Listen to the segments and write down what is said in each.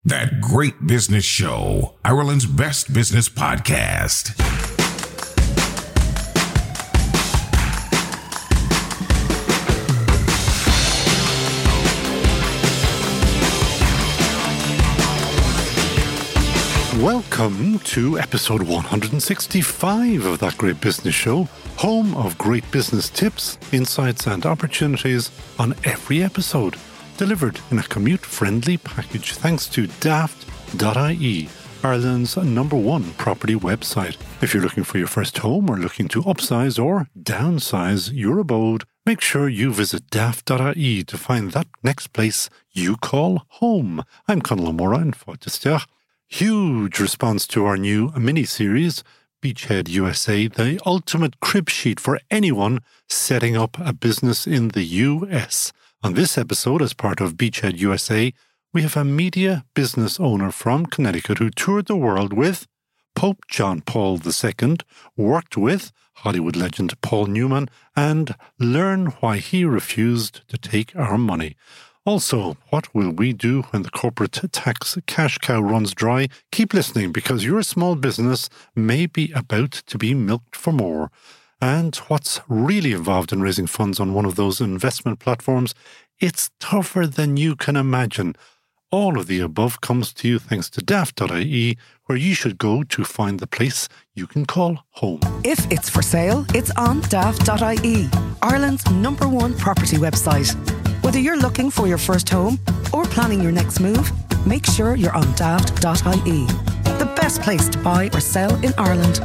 That Great Business Show, Ireland's best business podcast. Welcome to episode 165 of That Great Business Show, home of great business tips, insights and opportunities on every episode, delivered in a commute-friendly package thanks to daft.ie, Ireland's #1 property website. If you're looking for your first home or looking to upsize or downsize your abode, make sure you visit daft.ie to find that next place you call home. I'm Conal O'Mora in Fortisteach. Huge response to our new mini-series, Beachhead USA, the ultimate crib sheet for anyone setting up a business in the US. On this episode, as part of Beachhead USA, we have a media business owner from Connecticut who toured the world with Pope John Paul II, worked with Hollywood legend Paul Newman, and learn why he refused to take our money. Also, what will we do when the corporate tax cash cow runs dry? Keep listening because your small business may be about to be milked for more. And what's really involved in raising funds on one of those investment platforms? It's tougher than you can imagine. All of the above comes to you thanks to daft.ie, where you should go to find the place you can call home. If it's for sale, it's on daft.ie, Ireland's #1 property website. Whether you're looking for your first home or planning your next move, make sure you're on daft.ie, the best place to buy or sell in Ireland.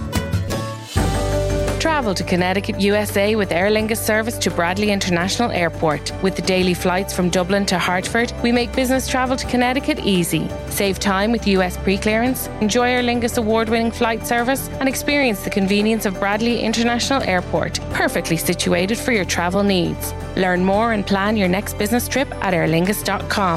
Travel to Connecticut, USA with Aer Lingus service to Bradley International Airport. With the daily flights from Dublin to Hartford, we make business travel to Connecticut easy. Save time with US pre-clearance, enjoy Aer Lingus award-winning flight service, and experience the convenience of Bradley International Airport, perfectly situated for your travel needs. Learn more and plan your next business trip at aerlingus.com.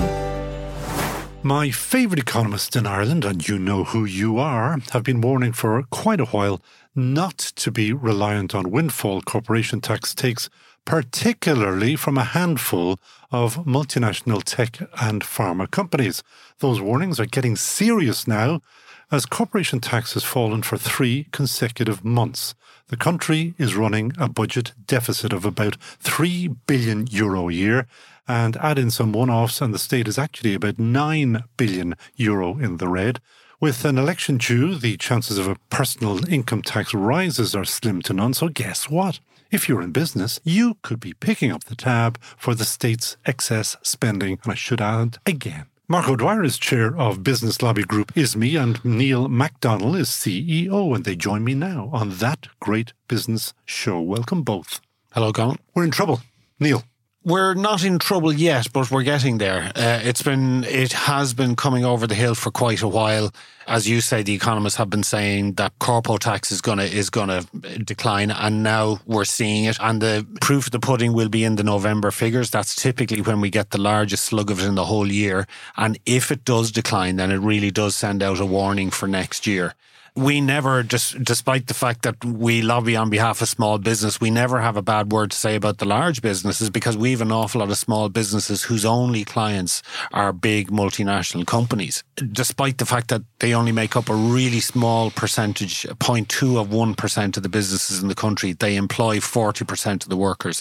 My favourite economists in Ireland, and you know who you are, have been warning for quite a while not to be reliant on windfall corporation tax takes, particularly from a handful of multinational tech and pharma companies. Those warnings are getting serious now as corporation tax has fallen for 3 consecutive months. The country is running a budget deficit of about €3 billion a year, and add in some one-offs and the state is actually about €9 billion in the red. With an election due, the chances of a personal income tax rises are slim to none, so guess what? If you're in business, you could be picking up the tab for the state's excess spending, and I should add again. Mark O'Dwyer is chair of business lobby group ISME, and Neil MacDonald is CEO, and they join me now on That Great Business Show. Welcome both. Hello, Colin. We're in trouble. Neil. We're not in trouble yet, but we're getting there. It has been coming over the hill for quite a while. As you say, the economists have been saying that corpo tax is gonna decline, and now we're seeing it. And the proof of the pudding will be in the November figures. That's typically when we get the largest slug of it in the whole year. And if it does decline, then it really does send out a warning for next year. We never, despite the fact that we lobby on behalf of small business, we never have a bad word to say about the large businesses because we have an awful lot of small businesses whose only clients are big multinational companies. Despite the fact that they only make up a really small percentage, 0.2% of the businesses in the country, they employ 40% of the workers.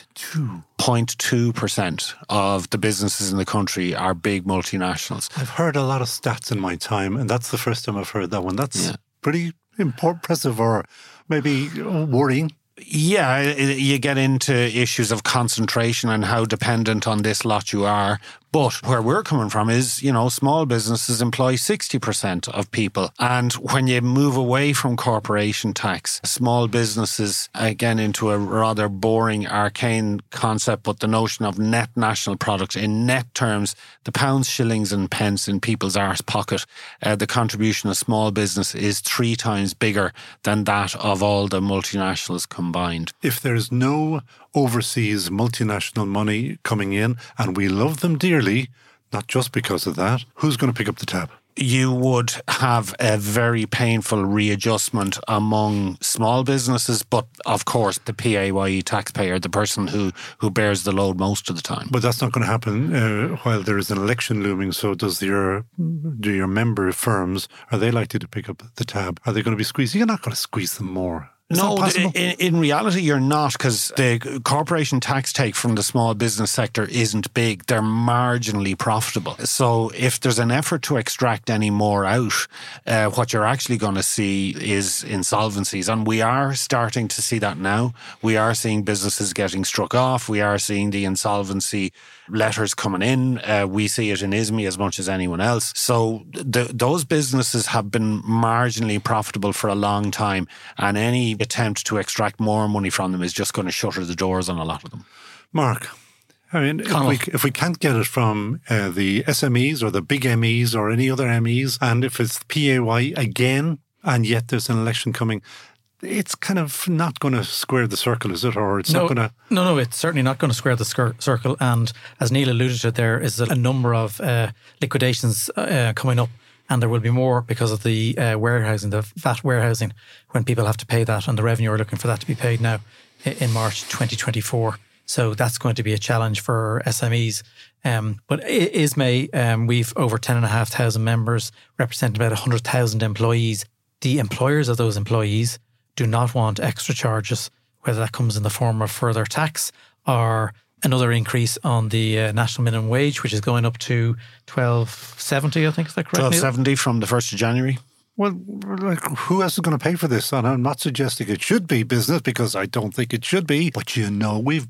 0.2% of the businesses in the country are big multinationals. I've heard a lot of stats in my time, and that's the first time I've heard that one. That's pretty impressive, or maybe worrying. Yeah, you get into issues of concentration and how dependent on this lot you are. But where we're coming from is, small businesses employ 60% of people. And when you move away from corporation tax, small businesses, again, into a rather boring, arcane concept, but the notion of net national product in net terms, the pounds, shillings and pence in people's arse pocket, the contribution of small business is 3 times bigger than that of all the multinationals combined. If there's no overseas multinational money coming in, and we love them dearly, not just because of that, who's going to pick up the tab? you would have a very painful readjustment among small businesses, but of course the PAYE taxpayer, the person who bears the load most of the time. But that's not going to happen while there is an election looming. So do your member firms, are they likely to pick up the tab? Are they going to be squeezed? You're not going to squeeze them more. No, in reality, you're not, because the corporation tax take from the small business sector isn't big. They're marginally profitable. So if there's an effort to extract any more out, what you're actually going to see is insolvencies. And we are starting to see that now. We are seeing businesses getting struck off. We are seeing the insolvency letters coming in. We see it in ISME as much as anyone else. So those businesses have been marginally profitable for a long time, and any attempt to extract more money from them is just going to shutter the doors on a lot of them. Mark, I mean, if we can't get it from the SMEs or the big MEs or any other MEs, and if it's PAYE again, and yet there's an election coming, it's kind of not going to square the circle, is it? Or it's not going to... No, it's certainly not going to square the circle. And as Neil alluded to, there is a number of liquidations coming up, and there will be more because of the warehousing, the VAT warehousing, when people have to pay that, and the revenue are looking for that to be paid now in March 2024. So that's going to be a challenge for SMEs. But ISME, we've over 10,500 members, representing about 100,000 employees. The employers of those employees do not want extra charges, whether that comes in the form of further tax or another increase on the national minimum wage, which is going up to $12.70, I think, is that correct? $12.70 from the 1st of January. Well, like, who else is going to pay for this? And I'm not suggesting it should be business, because I don't think it should be. But we've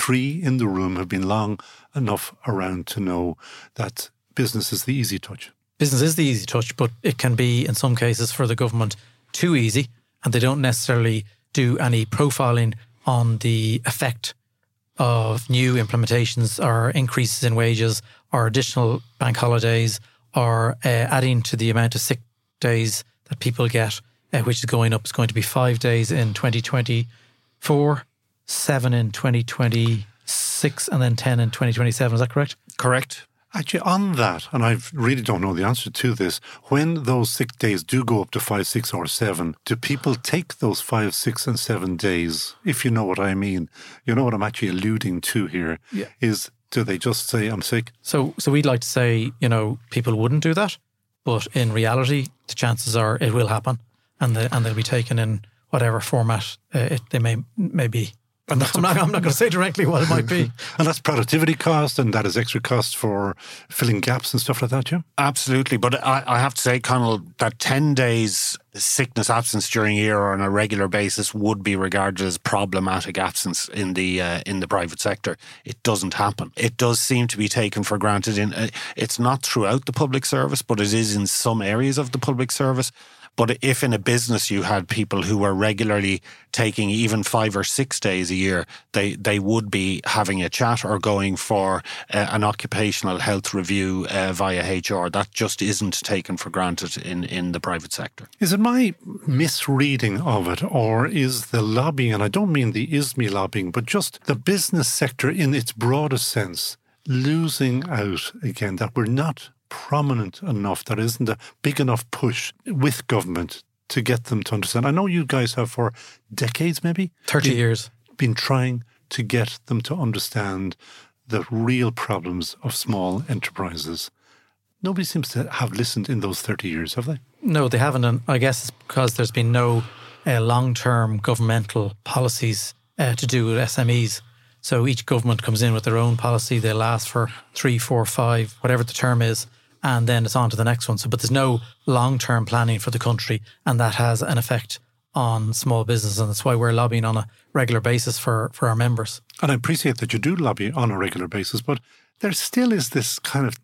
3 in the room have been long enough around to know that business is the easy touch. Business is the easy touch, but it can be, in some cases, for the government, too easy. And they don't necessarily do any profiling on the effect of new implementations or increases in wages or additional bank holidays or adding to the amount of sick days that people get, which is going up. It's going to be 5 days in 2024, 7 in 2026, and then 10 in 2027. Is that correct? Correct. Actually, on that, and I really don't know the answer to this, when those sick days do go up to 5, 6 or 7, do people take those 5, 6 and 7 days, if you know what I mean? You know what I'm actually alluding to here, is do they just say, I'm sick? So we'd like to say, people wouldn't do that, but in reality, the chances are it will happen, and they'll be taken in whatever format they may be. I'm not going to say directly what it might be. And that's productivity cost, and that is extra cost for filling gaps and stuff like that, yeah? Absolutely. But I have to say, Conal, that 10 days sickness absence during a year or on a regular basis would be regarded as problematic absence in the private sector. It doesn't happen. It does seem to be taken for granted. It's not throughout the public service, but it is in some areas of the public service. But if in a business you had people who were regularly taking even 5 or 6 days a year, they would be having a chat or going for an occupational health review via HR. That just isn't taken for granted in the private sector. Is it my misreading of it, or is the lobbying, and I don't mean the ISME lobbying, but just the business sector in its broadest sense, losing out again, that we're not prominent enough, that isn't a big enough push with government to get them to understand? I know you guys have for decades, maybe 30 years, been trying to get them to understand the real problems of small enterprises. Nobody seems to have listened in those 30 years, have they? No, they haven't, and I guess it's because there's been no long-term governmental policies to do with SMEs. So each government comes in with their own policy. They last for 3, 4, 5, whatever the term is, and then it's on to the next one. But there's no long-term planning for the country, and that has an effect on small business, and that's why we're lobbying on a regular basis for our members. And I appreciate that you do lobby on a regular basis, but there still is this kind of,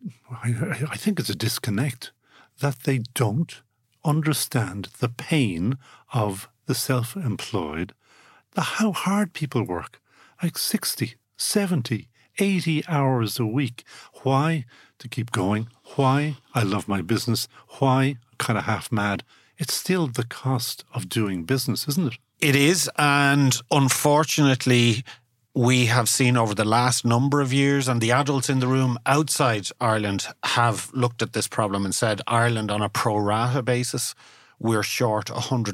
I think it's a disconnect, that they don't understand the pain of the self-employed, how hard people work, like 60, 70, 80 hours a week. Why? To keep going. Why? I love my business. Why? Kind of half mad. It's still the cost of doing business, isn't it? It is, and unfortunately, we have seen over the last number of years, and the adults in the room outside Ireland have looked at this problem and said, Ireland on a pro rata basis, we're short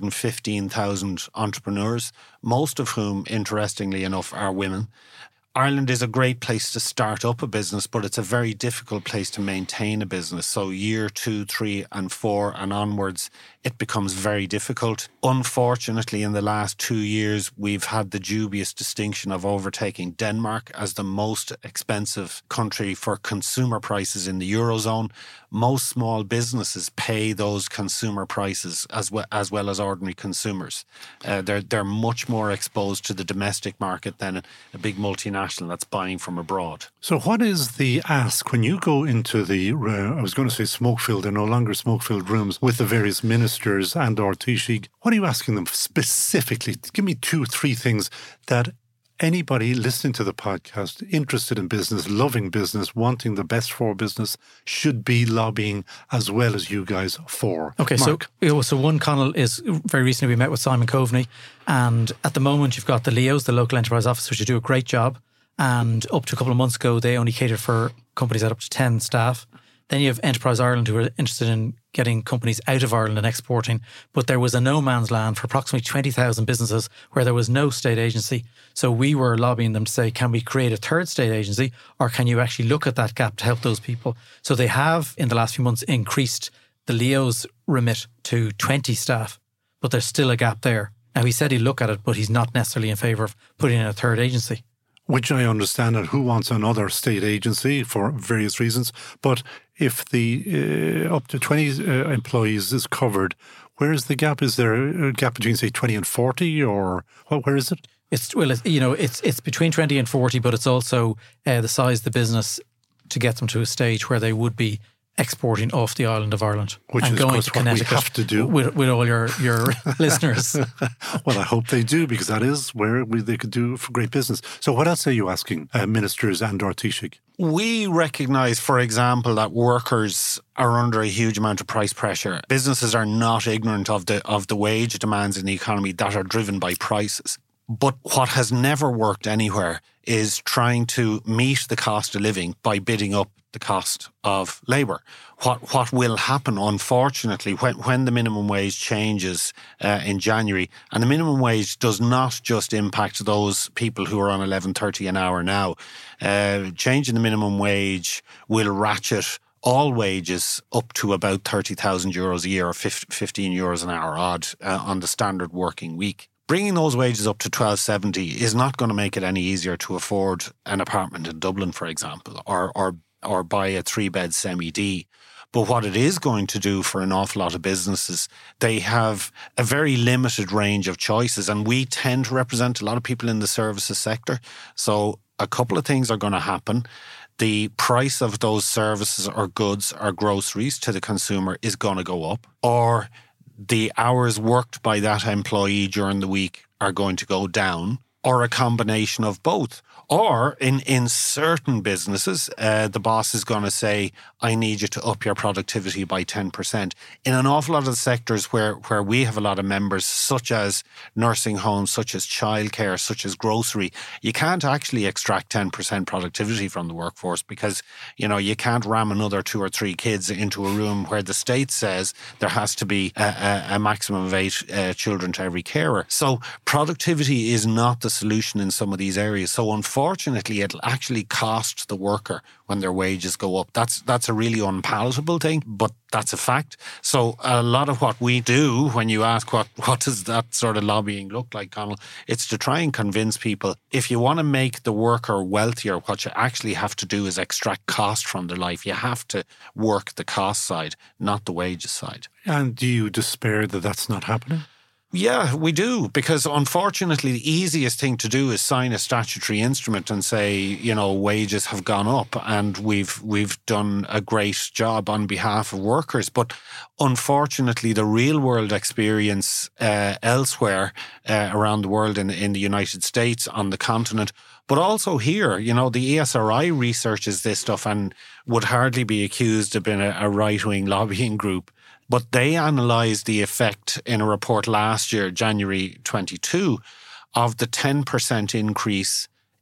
115,000 entrepreneurs, most of whom, interestingly enough, are women. Ireland is a great place to start up a business, but it's a very difficult place to maintain a business. So year 2, 3 and 4 and onwards, it becomes very difficult. Unfortunately, in the last 2 years, we've had the dubious distinction of overtaking Denmark as the most expensive country for consumer prices in the Eurozone. Most small businesses pay those consumer prices as well as ordinary consumers. They're much more exposed to the domestic market than a big multinational that's buying from abroad. So what is the ask when you go into the, I was going to say smoke-filled, they're no longer smoke-filled rooms with the various ministers and or Taoiseach? What are you asking them specifically? Give me 2, 3 things that anybody listening to the podcast, interested in business, loving business, wanting the best for business, should be lobbying as well as you guys for. Okay, Mark. so one, Conal, is very recently we met with Simon Coveney, and at the moment you've got the LEOs, the Local Enterprise Officers, who do a great job, and up to a couple of months ago they only catered for companies at up to 10 staff. Then you have Enterprise Ireland, who are interested in getting companies out of Ireland and exporting. But there was a no man's land for approximately 20,000 businesses where there was no state agency. So we were lobbying them to say, can we create a third state agency, or can you actually look at that gap to help those people? So they have, in the last few months, increased the LEO's remit to 20 staff, but there's still a gap there. Now, he said he'd look at it, but he's not necessarily in favour of putting in a third agency. Which I understand, and who wants another state agency for various reasons. But if the up to 20 employees is covered, where is the gap? Is there a gap between, say, 20 and 40, or where is it? It's between 20 and 40, but it's also the size of the business to get them to a stage where they would be exporting off the island of Ireland. Which and is, going of course, to what we Connecticut have to do. With all your listeners. Well, I hope they do, because that is where they could do for great business. So what else are you asking ministers and or Taoiseach? We recognise, for example, that workers are under a huge amount of price pressure. Businesses are not ignorant of the wage demands in the economy that are driven by prices. But what has never worked anywhere is trying to meet the cost of living by bidding up the cost of labour. What will happen, unfortunately, when the minimum wage changes in January, and the minimum wage does not just impact those people who are on $11.30 an hour now. Changing the minimum wage will ratchet all wages up to about €30,000 a year, or €15 an hour odd on the standard working week. Bringing those wages up to $12.70 is not going to make it any easier to afford an apartment in Dublin, for example, or buy a 3-bed semi-D. But what it is going to do for an awful lot of businesses, they have a very limited range of choices, and we tend to represent a lot of people in the services sector. So a couple of things are going to happen. The price of those services or goods or groceries to the consumer is going to go up, or the hours worked by that employee during the week are going to go down, or a combination of both. Or in certain businesses, the boss is going to say, I need you to up your productivity by 10%. In an awful lot of the sectors where we have a lot of members, such as nursing homes, such as childcare, such as grocery, you can't actually extract 10% productivity from the workforce, because, you can't ram another 2 or 3 kids into a room where the state says there has to be a maximum of 8 children to every carer. So productivity is not the solution in some of these areas. So unfortunately, it'll actually cost the worker when their wages go up. That's a really unpalatable thing, but that's a fact. So a lot of what we do, when you ask what does that sort of lobbying look like, Conal, it's to try and convince people, if you want to make the worker wealthier, what you actually have to do is extract cost from their life. You have to work the cost side, not the wages side. And do you despair that that's not happening? Yeah, we do, because unfortunately the easiest thing to do is sign a statutory instrument and say, wages have gone up and we've done a great job on behalf of workers. But unfortunately, the real world experience elsewhere around the world, in the United States, on the continent, but also here, the ESRI researches this stuff and would hardly be accused of being a right-wing lobbying group. But they analysed the effect in a report last year, January 22, of the 10% increase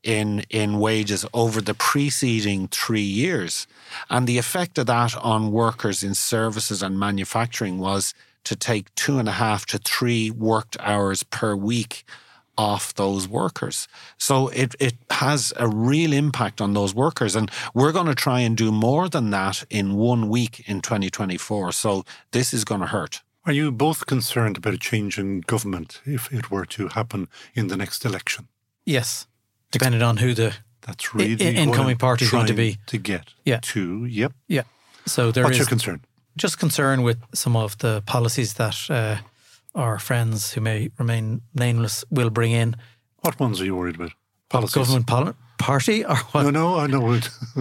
in wages over the preceding 3 years. And the effect of that on workers in services and manufacturing was to take 2.5 to 3 worked hours per week off those workers. So it has a real impact on those workers. And we're going to try and do more than that in 1 week in 2024. So this is going to hurt. Are you both concerned about a change in government if it were to happen in the next election? Yes, depending on who the That's really incoming party is going to be. To get to, yep. Yeah. So What's your concern? Just concern with some of the policies that our friends who may remain nameless will bring in. What ones are you worried about? Policies? Government party or what? No, I know.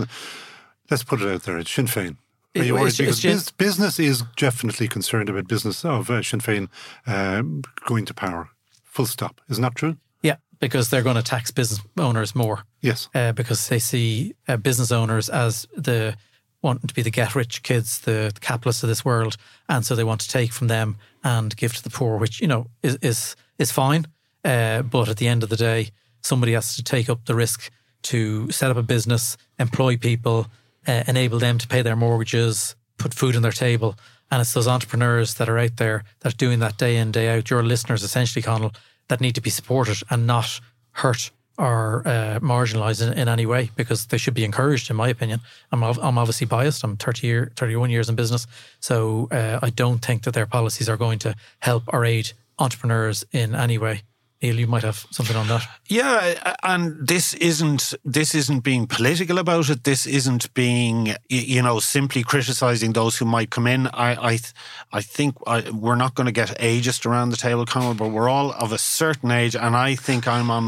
Let's put it out there. It's Sinn Féin. Are you worried? Because business is definitely concerned about business of Sinn Féin going to power. Full stop. Isn't that true? Yeah, because they're going to tax business owners more. Yes. Because they see business owners as wanting to be the get-rich kids, the capitalists of this world, and so they want to take from them and give to the poor, which, is fine. But at the end of the day, somebody has to take up the risk to set up a business, employ people, enable them to pay their mortgages, put food on their table. And it's those entrepreneurs that are out there that are doing that day in, day out, your listeners essentially, Conal, that need to be supported and not hurt or marginalised in any way, because they should be encouraged, in my opinion. I'm obviously biased. I'm 31 years in business. So I don't think that their policies are going to help or aid entrepreneurs in any way. Neil, you might have something on that. Yeah, and this isn't being political about it. This isn't being, simply criticising those who might come in. I think we're not going to get ageist around the table, Conal, but we're all of a certain age, and I think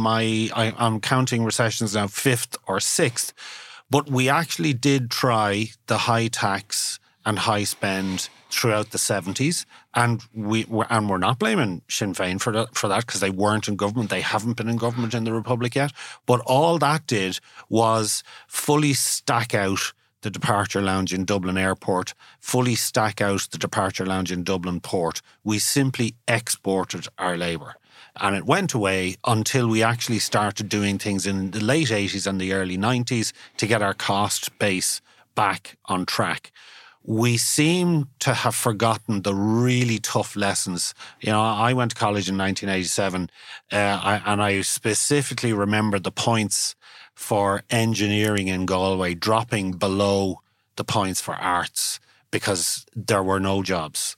I'm counting recessions now 5th or 6th. But we actually did try the high tax and high spend throughout the 70s, and we're not blaming Sinn Féin for that because they weren't in government. They haven't been in government in the Republic yet. But all that did was fully stack out the departure lounge in Dublin Airport, fully stack out the departure lounge in Dublin Port. We simply exported our labour. And it went away until we actually started doing things in the late 80s and the early 90s to get our cost base back on track. We seem to have forgotten the really tough lessons. I went to college in 1987, and I specifically remember the points for engineering in Galway dropping below the points for arts because there were no jobs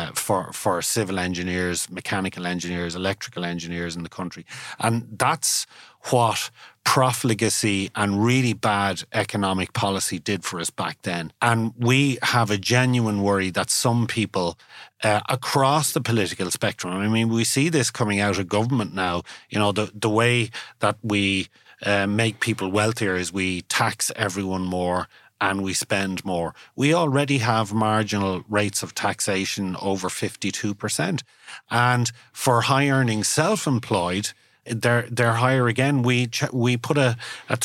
for civil engineers, mechanical engineers, electrical engineers in the country. And that's what profligacy and really bad economic policy did for us back then. And we have a genuine worry that some people across the political spectrum, I mean, we see this coming out of government now, the way that we make people wealthier is we tax everyone more and we spend more. We already have marginal rates of taxation over 52%. And for high-earning self-employed, they're higher again. We put a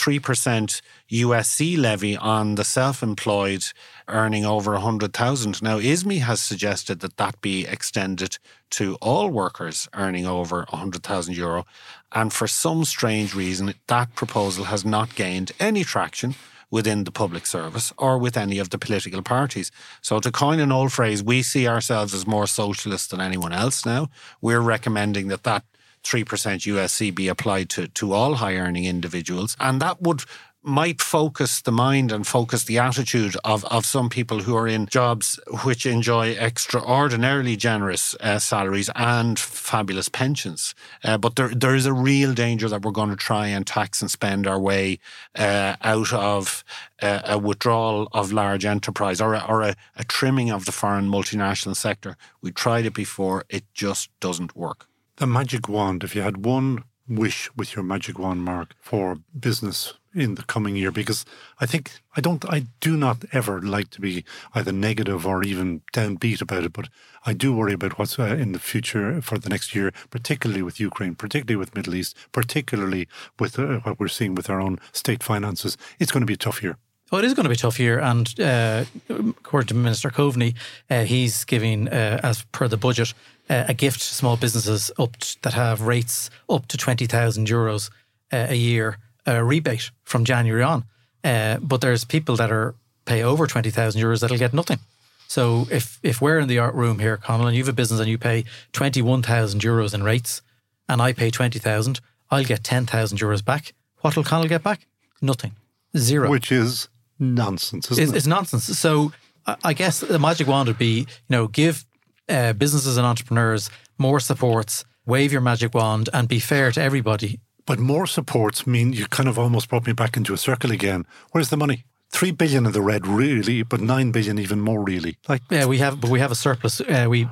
3% USC levy on the self-employed earning over 100,000. Now, ISME has suggested that be extended to all workers earning over €100,000. And for some strange reason, that proposal has not gained any traction within the public service or with any of the political parties. So to coin an old phrase, we see ourselves as more socialist than anyone else now. We're recommending that 3% USC be applied to all high-earning individuals. And that might focus the mind and focus the attitude of some people who are in jobs which enjoy extraordinarily generous salaries and fabulous pensions. But there is a real danger that we're going to try and tax and spend our way out of a withdrawal of large enterprise or a trimming of the foreign multinational sector. We tried it before. It just doesn't work. The magic wand, if you had one wish with your magic wand, Mark, for business in the coming year, because I do not ever like to be either negative or even downbeat about it, but I do worry about what's in the future for the next year, particularly with Ukraine, particularly with Middle East, particularly with what we're seeing with our own state finances. It's going to be a tough year. Well, it is going to be a tough year, and according to Minister Coveney, he's giving, as per the budget, a gift to small businesses that have rates up to €20,000 a year, a rebate from January on. But there's people that pay over €20,000 that'll get nothing. So if we're in the art room here, Conal, and you have a business and you pay €21,000 in rates, and I pay 20,000, I'll get €10,000 back. What will Conal get back? Nothing. Zero. Which is nonsense, isn't it? It's nonsense. So I guess the magic wand would be, give businesses and entrepreneurs more supports, wave your magic wand, and be fair to everybody. But more supports mean you kind of almost brought me back into a circle again. Where's the money? 3 billion in the red, really, but 9 billion even more, really. Yeah, we have a surplus. We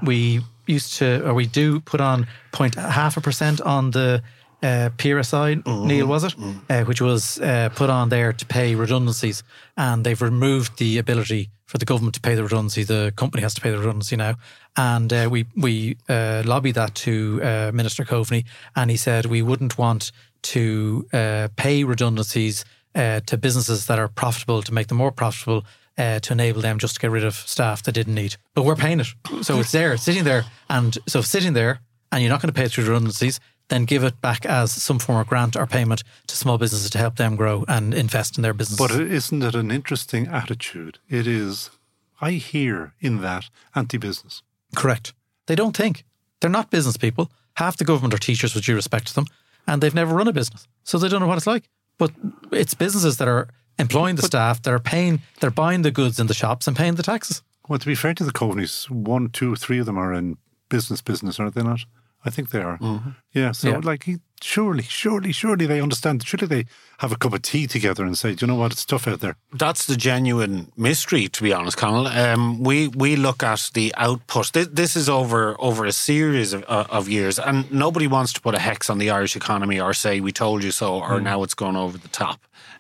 do put on 0.5% on the PRSI, Neil, was it? Which was put on there to pay redundancies, and they've removed the ability for the government to pay the redundancy. The company has to pay the redundancy now, and we lobbied that to Minister Coveney, and he said we wouldn't want to pay redundancies to businesses that are profitable, to make them more profitable, to enable them just to get rid of staff they didn't need. But we're paying it, so it's there, sitting there, and so sitting there, and you're not going to pay it through redundancies, then give it back as some form of grant or payment to small businesses to help them grow and invest in their business. But isn't it an interesting attitude? It is. I hear in that anti-business. Correct. They don't think. They're not business people. Half the government are teachers, with due respect to them, and they've never run a business, so they don't know what it's like. But it's businesses that are employing the staff, that are paying, they're buying the goods in the shops and paying the taxes. Well, to be fair to the Coveneys, 1, 2, 3 of them are in business, are they not? I think they are. Mm-hmm. Yeah, so surely they understand. Surely they have a cup of tea together and say, do you know what, it's tough out there. That's the genuine mystery, to be honest, Conal. We look at the output. This is over a series of years, and nobody wants to put a hex on the Irish economy or say, we told you so, or now it's gone over the top,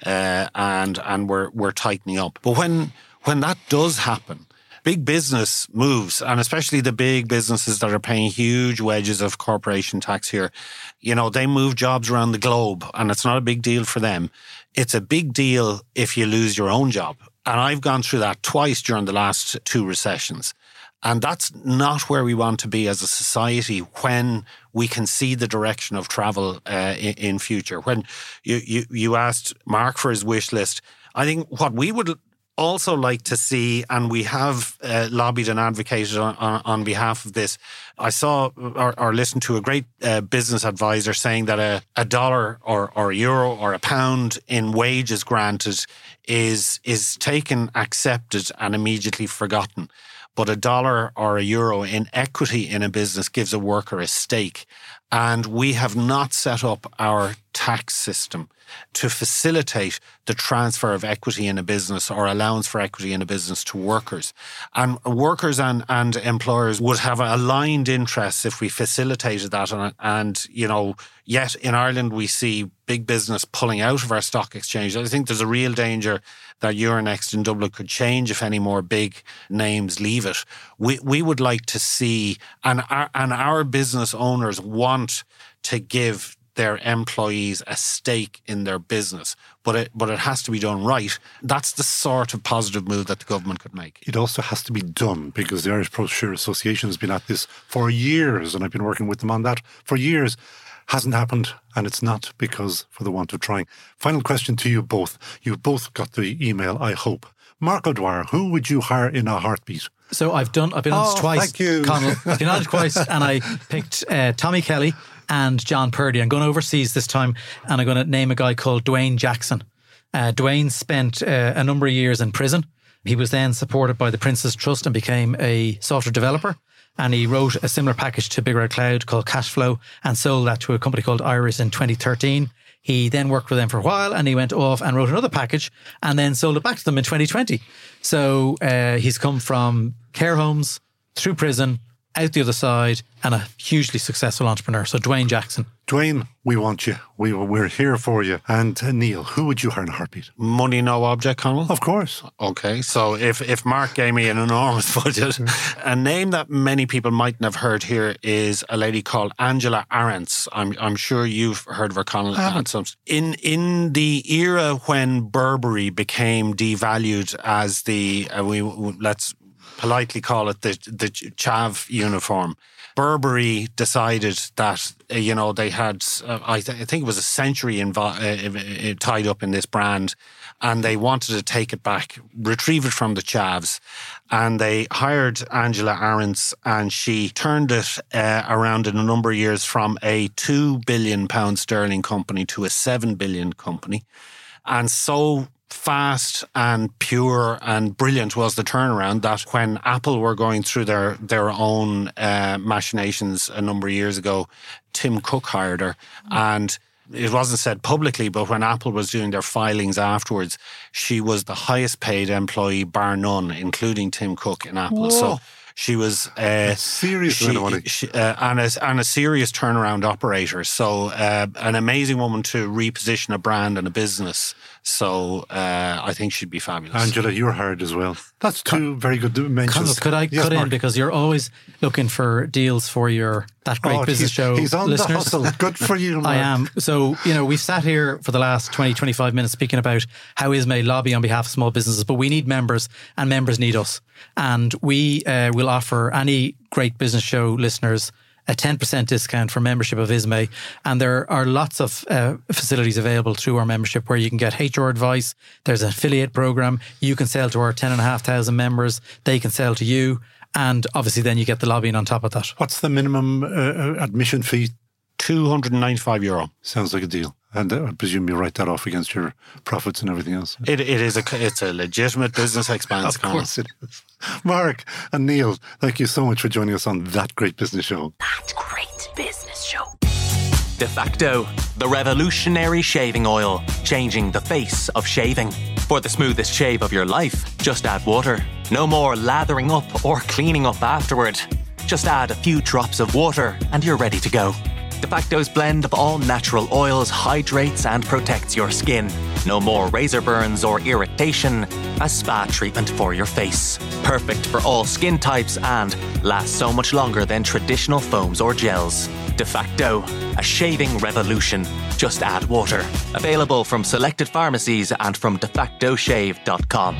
and we're tightening up. But when that does happen, big business moves, and especially the big businesses that are paying huge wedges of corporation tax here, they move jobs around the globe, and it's not a big deal for them. It's a big deal if you lose your own job. And I've gone through that twice during the last 2 recessions. And that's not where we want to be as a society when we can see the direction of travel in future. When you asked Mark for his wish list, I think what we would also like to see, and we have lobbied and advocated on behalf of this. I saw or listened to a great business advisor saying that a dollar or a euro or a pound in wages granted is taken, accepted, and immediately forgotten. But a dollar or a euro in equity in a business gives a worker a stake. And we have not set up our tax system to facilitate the transfer of equity in a business or allowance for equity in a business to workers. And workers and employers would have aligned interests if we facilitated that. And yet in Ireland we see big business pulling out of our stock exchange. I think there's a real danger that Euronext in Dublin could change if any more big names leave it. We would like to see, and our business owners want to give their employees a stake in their business, but it has to be done right. That's the sort of positive move that the government could make. It also has to be done because the Irish Pro-Share Association has been at this for years, and I've been working with them on that for years. Hasn't happened, and it's not because for the want of trying. Final question to you both. You've both got the email, I hope. Mark O'Dwyer, who would you hire in a heartbeat? So I've been on it twice. Thank you. Conal, I've been on it twice, and I picked Tommy Kelly and John Purdy. I'm going overseas this time, and I'm going to name a guy called Dwayne Jackson. Dwayne spent a number of years in prison. He was then supported by the Prince's Trust and became a software developer. And he wrote a similar package to Big Red Cloud called Cashflow and sold that to a company called Iris in 2013. He then worked with them for a while, and he went off and wrote another package and then sold it back to them in 2020. So he's come from care homes, through prison, out the other side, and a hugely successful entrepreneur. So Dwayne Jackson. Dwayne, we want you. We're here for you. And Neil, who would you hire in a heartbeat? Money, no object, Conal? Of course. Okay, so if Mark gave me an enormous budget, a name that many people mightn't have heard here is a lady called Angela Arendt. I'm sure you've heard of her, Conal. In the era when Burberry became devalued as let's politely call it the chav uniform. Burberry decided that, they had, I think it was a century tied up in this brand, and they wanted to take it back, retrieve it from the chavs. And they hired Angela Ahrendts, and she turned it around in a number of years from a £2 billion sterling company to a $7 billion company. And so fast and pure and brilliant was the turnaround that when Apple were going through their own machinations a number of years ago, Tim Cook hired her. And it wasn't said publicly, but when Apple was doing their filings afterwards, she was the highest paid employee bar none, including Tim Cook in Apple. Whoa. So she was a serious and a serious turnaround operator. So an amazing woman to reposition a brand and a business. So I think she'd be fabulous. Angela, you're hired as well. That's two very good mentions. Could I cut in, because you're always looking for deals for that great business show He's on listeners. the hustle. Good for you, Mark. I am. So, we've sat here for the last 20, 25 minutes speaking about how ISME lobby on behalf of small businesses, but we need members and members need us. And we will offer any great business show listeners a 10% discount for membership of ISME. And there are lots of facilities available through our membership where you can get HR advice. There's an affiliate program. You can sell to our 10,500 members. They can sell to you. And obviously then you get the lobbying on top of that. What's the minimum admission fee? €295. Sounds like a deal. And I presume you write that off against your profits and everything else. It's a legitimate business expense. Of course it is. Mark and Neil, thank you so much for joining us on That Great Business Show. That Great Business Show. De Facto, the revolutionary shaving oil, changing the face of shaving. For the smoothest shave of your life, just add water. No more lathering up or cleaning up afterward. Just add a few drops of water and you're ready to go. De Facto's blend of all natural oils hydrates and protects your skin. No more razor burns or irritation. A spa treatment for your face. Perfect for all skin types and lasts so much longer than traditional foams or gels. De Facto, a shaving revolution. Just add water. Available from selected pharmacies and from defactoshave.com.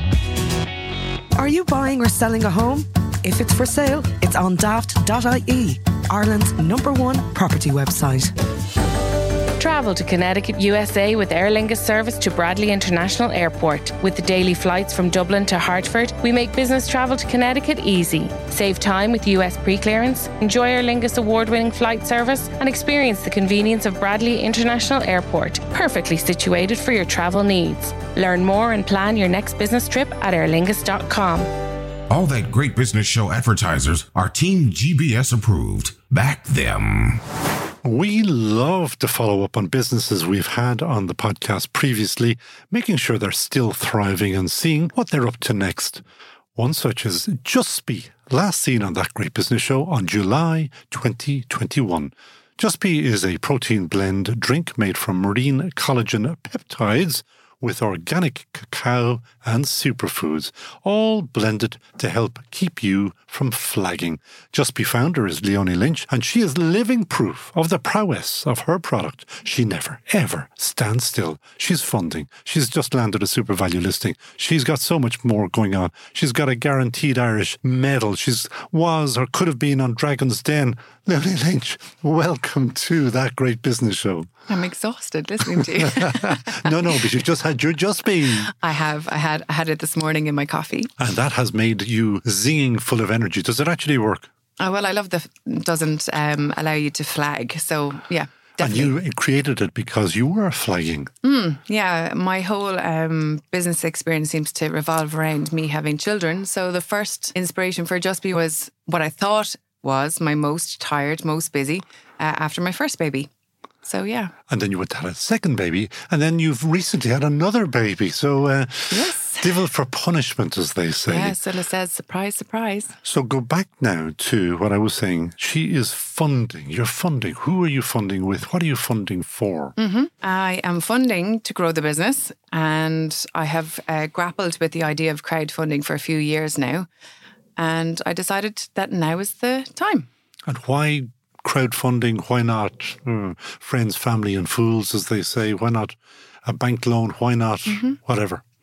Are you buying or selling a home? If it's for sale, it's on daft.ie, Ireland's #1 property website. Travel to Connecticut, USA with Aer Lingus service to Bradley International Airport. With the daily flights from Dublin to Hartford, we make business travel to Connecticut easy. Save time with US pre-clearance, enjoy Aer Lingus award-winning flight service, and experience the convenience of Bradley International Airport, perfectly situated for your travel needs. Learn more and plan your next business trip at aerlingus.com. All That Great Business Show advertisers are Team GBS approved. Back them. We love to follow up on businesses we've had on the podcast previously, making sure they're still thriving and seeing what they're up to next. One such is Just-Be, last seen on That Great Business Show on July 2021. Just-Be is a protein blend drink made from marine collagen peptides with organic cacao and superfoods, all blended to help keep you from flagging. Just-Be founder is Leonie Lynch, and she is living proof of the prowess of her product. She never, ever stands still. She's funding. She's just landed a super value listing. She's got so much more going on. She's got a guaranteed Irish medal. She's was or could have been on Dragon's Den. Leonie Lynch, welcome to That Great Business Show. I'm exhausted listening to you. No, but you just had your Just-Be. I have. I had it this morning in my coffee. And that has made you zinging full of energy. Does it actually work? Oh, well, I love doesn't allow you to flag. So, yeah, definitely. And you created it because you were flagging. Yeah, my whole business experience seems to revolve around me having children. So the first inspiration for Just-Be was what I thought was my most tired, most busy after my first baby. So, yeah. And then you went to have a second baby, and then you've recently had another baby. So, yes. Divil for punishment, as they say. Yeah, Sulla says, surprise, surprise. So go back now to what I was saying. She is funding. You're funding. Who are you funding with? What are you funding for? Mm-hmm. I am funding to grow the business, and I have grappled with the idea of crowdfunding for a few years now. And I decided that now is the time. And why crowdfunding? Why not friends, family and fools, as they say? Why not a bank loan? Why not whatever?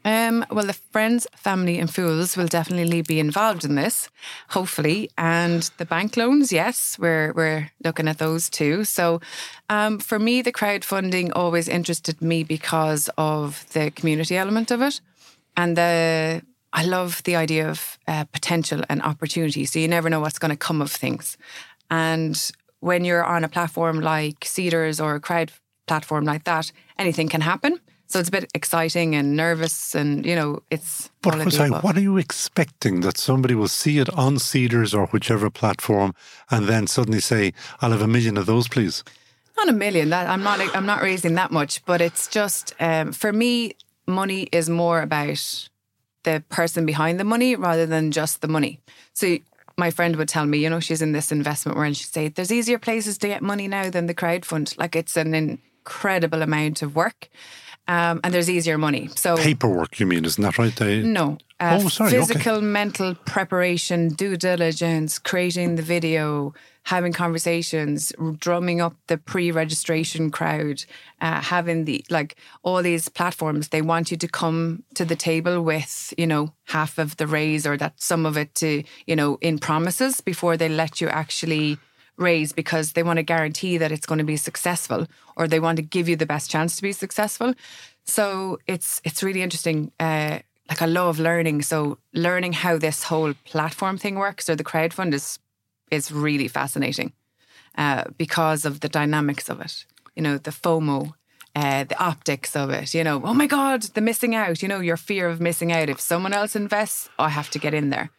Well, the friends, family and fools will definitely be involved in this, hopefully. And the bank loans, yes, we're looking at those too. So for me, the crowdfunding always interested me because of the community element of it. And I love the idea of potential and opportunity. So you never know what's going to come of things. And when you're on a platform like Seedrs or a crowd platform like that, anything can happen. So it's a bit exciting and nervous and, it's... But what are you expecting? That somebody will see it on Seedrs or whichever platform and then suddenly say, I'll have 1 million of those, please? Not 1 million. I'm not raising that much. But it's just, for me, money is more about the person behind the money rather than just the money. So my friend would tell me, she's in this investment world, she'd say, there's easier places to get money now than the crowdfund. Like, it's an incredible amount of work. And there's easier money. So paperwork, you mean, isn't that right? No. Physical, mental preparation, due diligence, creating the video, having conversations, drumming up the pre-registration crowd, having all these platforms, they want you to come to the table with, half of the raise or that some of it to, in promises before they let you actually raise, because they want to guarantee that it's going to be successful, or they want to give you the best chance to be successful. So it's really interesting. I love learning. So learning how this whole platform thing works, or the crowdfund, is really fascinating because of the dynamics of it. The FOMO, the optics of it. Oh my God, the missing out. Your fear of missing out. If someone else invests, I have to get in there.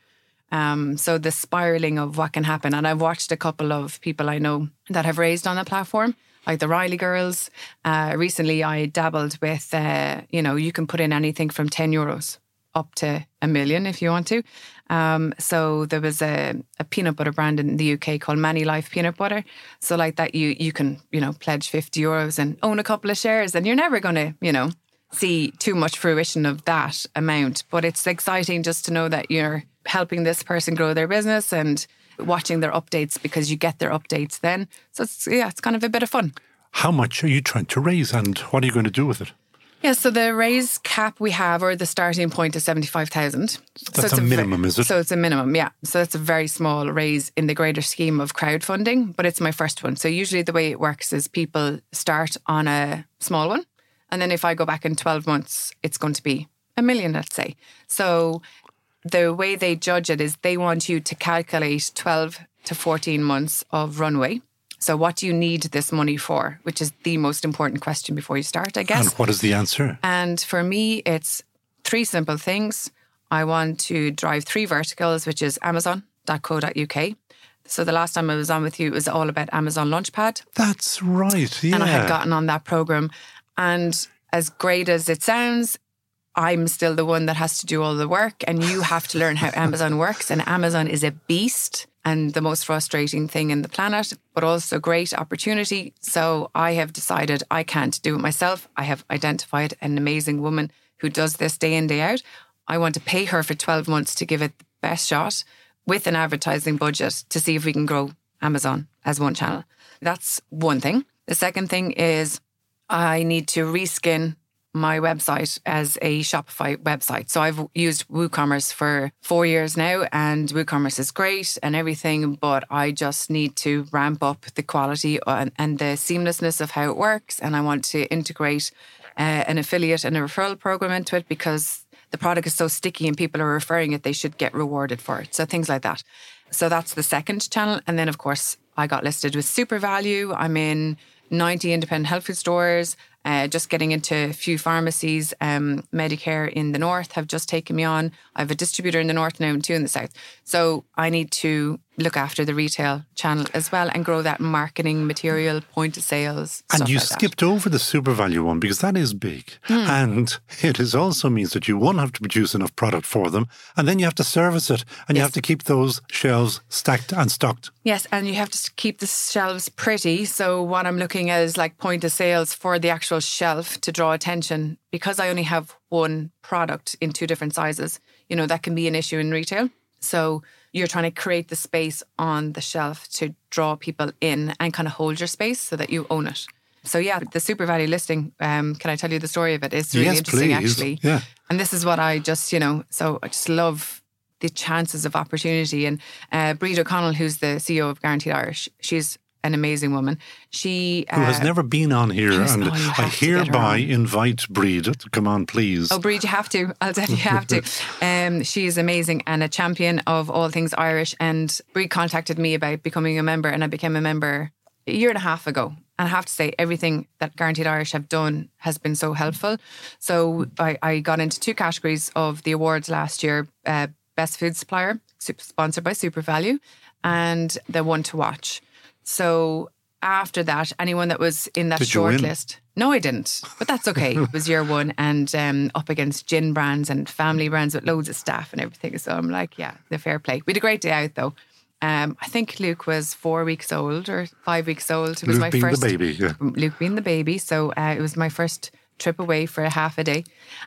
So the spiraling of what can happen. And I've watched a couple of people I know that have raised on the platform, like the Riley girls. Recently, I dabbled with, you can put in anything from €10 up to 1 million if you want to. So there was a peanut butter brand in the UK called Manny Life Peanut Butter. So like that, you can, pledge €50 and own a couple of shares, and you're never going to, see too much fruition of that amount. But it's exciting just to know that you're helping this person grow their business and watching their updates, because you get their updates then. So it's kind of a bit of fun. How much are you trying to raise and what are you going to do with it? Yeah, so the raise cap we have, or the starting point, is 75,000. That's a minimum, is it? So it's a minimum, yeah. So it's a very small raise in the greater scheme of crowdfunding, but it's my first one. So usually the way it works is people start on a small one, and then if I go back in 12 months, it's going to be 1 million, let's say. So the way they judge it is they want you to calculate 12 to 14 months of runway. So what do you need this money for? Which is the most important question before you start, I guess. And what is the answer? And for me, it's 3 simple things. I want to drive 3 verticals, which is Amazon.co.uk. So the last time I was on with you, it was all about Amazon Launchpad. That's right, yeah. And I had gotten on that program. And as great as it sounds, I'm still the one that has to do all the work, and you have to learn how Amazon works. And Amazon is a beast and the most frustrating thing in the planet, but also great opportunity. So I have decided I can't do it myself. I have identified an amazing woman who does this day in, day out. I want to pay her for 12 months to give it the best shot with an advertising budget to see if we can grow Amazon as one channel. That's one thing. The second thing is I need to reskin my website as a Shopify website. So I've used WooCommerce for 4 years now, and WooCommerce is great and everything, but I just need to ramp up the quality and the seamlessness of how it works. And I want to integrate an affiliate and a referral program into it, because the product is so sticky and people are referring it, they should get rewarded for it. So things like that. So that's the second channel. And then, of course, I got listed with SuperValu. I'm in 90 independent health food stores, just getting into a few pharmacies. Medicare in the north have just taken me on. I have a distributor in the north now and 2 in the south. So I need to look after the retail channel as well and grow that marketing material, point of sales. And you skipped over the SuperValu one, because that is big. And it is also means that you won't have to produce enough product for them, and then you have to service it, and you have to keep those shelves stacked and stocked. Yes, and you have to keep the shelves pretty. So what I'm looking at is like point of sales for the actual shelf to draw attention. Because I only have one product in 2 different sizes, that can be an issue in retail. So you're trying to create the space on the shelf to draw people in and kind of hold your space so that you own it. So yeah, the Super Value listing, can I tell you the story of it? It's really interesting, please. actually. Yeah. And this is what I just, so I just love the chances of opportunity. And Bríd O'Connell, who's the CEO of Guaranteed Irish, she's an amazing woman. She who has never been on here, and I hereby invite Bríd to come on, please. Oh, Bríd, you have to. I'll tell you, you have to. She is amazing and a champion of all things Irish. And Bríd contacted me about becoming a member, and I became a member a year and a half ago. And I have to say, everything that Guaranteed Irish have done has been so helpful. So I got into 2 categories of the awards last year: Best Food Supplier, sponsored by Super Value, and the One to Watch. So after that, anyone that was in that shortlist. No, I didn't. But that's okay. It was year 1 and up against gin brands and family brands with loads of staff and everything. So I'm like, yeah, the fair play. We had a great day out though. I think Luke was 4 weeks old or 5 weeks old. It was Luke my being first, the baby, yeah. Luke being the baby. So it was my first trip away for a half a day.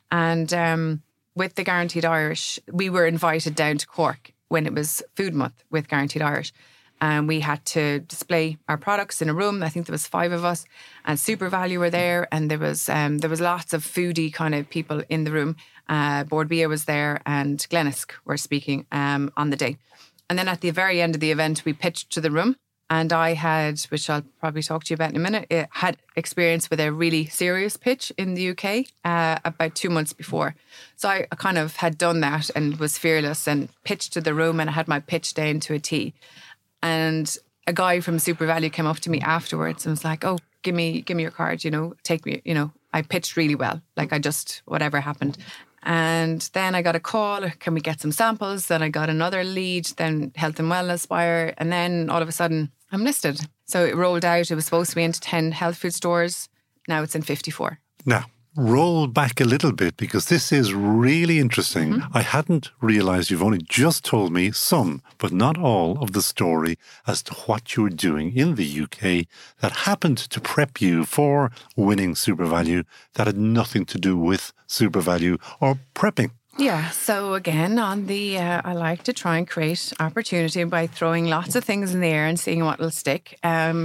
And with the Guaranteed Irish, we were invited down to Cork when it was Food Month with Guaranteed Irish. And we had to display our products in a room. I think there was 5 of us, and Super Value were there, and there was lots of foodie kind of people in the room. Bord Bia was there, and Glennisk were speaking on the day. And then at the very end of the event, we pitched to the room, and I had, which I'll probably talk to you about in a minute, had experience with a really serious pitch in the UK about 2 months before. So I kind of had done that and was fearless and pitched to the room, and I had my pitch down to a T. And a guy from Super Value came up to me afterwards and was like, "Oh, give me your card, take me, I pitched really well. Like whatever happened." And then I got a call, "Can we get some samples?" Then I got another lead, then Health and Wellness Buyer. And then all of a sudden I'm listed. So it rolled out. It was supposed to be into 10 health food stores. Now it's in 54. Now, roll back a little bit, because this is really interesting. Mm-hmm. I hadn't realised you've only just told me some, but not all, of the story as to what you were doing in the UK that happened to prep you for winning Super Value that had nothing to do with Super Value or prepping. Yeah, so again, on the, I like to try and create opportunity by throwing lots of things in the air and seeing what will stick.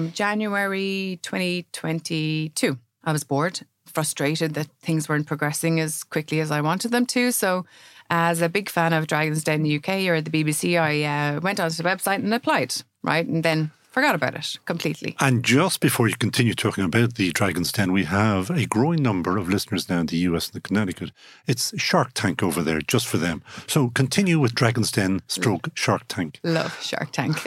January 2022, I was bored, frustrated that things weren't progressing as quickly as I wanted them to. So as a big fan of Dragon's Den UK or the BBC, I went onto the website and applied, right? And then forgot about it completely. And just before you continue talking about the Dragon's Den, we have a growing number of listeners now in the US and the Connecticut. It's Shark Tank over there, just for them. So continue with Dragon's Den / Shark Tank. Love Shark Tank.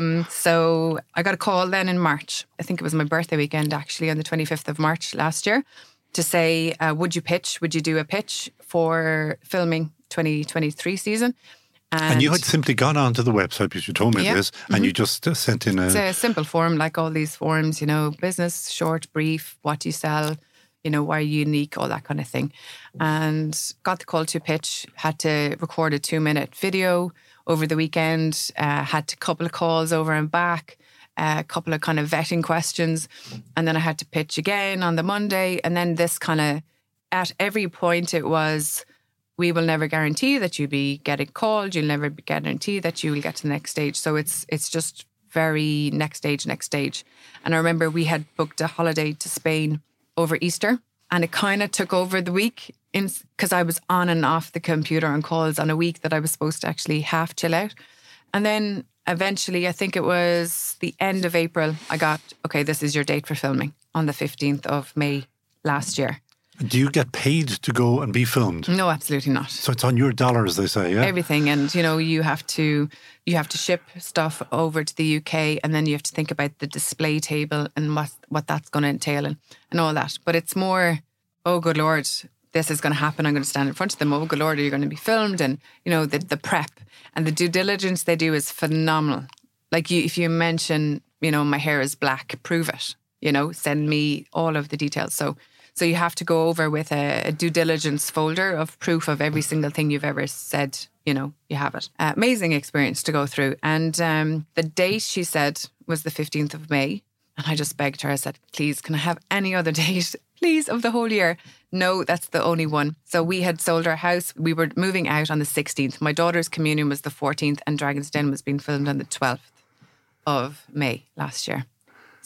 So I got a call then in March. I think it was my birthday weekend, actually, on the 25th of March last year, to say, would you do a pitch for filming 2023 season? And you had simply gone onto the website, because you told me this, and you just sent in It's a simple form, like all these forms, business, short, brief, what do you sell, why are you unique, all that kind of thing. And got the call to pitch, had to record a 2-minute video over the weekend, had a couple of calls over and back, a couple of kind of vetting questions. And then I had to pitch again on the Monday. And then this kind of, at every point it was, we will never guarantee that you'll be getting called. You'll never guarantee that you will get to the next stage. So it's just very next stage. And I remember we had booked a holiday to Spain over Easter, and it kind of took over the week because I was on and off the computer on calls on a week that I was supposed to actually half chill out. And then eventually, I think it was the end of April, I got, okay, this is your date for filming on the 15th of May last year. Do you get paid to go and be filmed? No, absolutely not. So it's on your dollar, as they say, yeah? Everything. And, you have to ship stuff over to the UK, and then you have to think about the display table and what that's going to entail and all that. But it's more, oh, good Lord, this is going to happen. I'm going to stand in front of them. Oh, good Lord, you're going to be filmed. And, the prep and the due diligence they do is phenomenal. Like if you mention, my hair is black, prove it, send me all of the details. So you have to go over with a due diligence folder of proof of every single thing you've ever said, you have it. Amazing experience to go through. And the date, she said, was the 15th of May. And I just begged her, I said, please, can I have any other date, please, of the whole year? No, that's the only one. So we had sold our house. We were moving out on the 16th. My daughter's communion was the 14th, and Dragon's Den was being filmed on the 12th of May last year.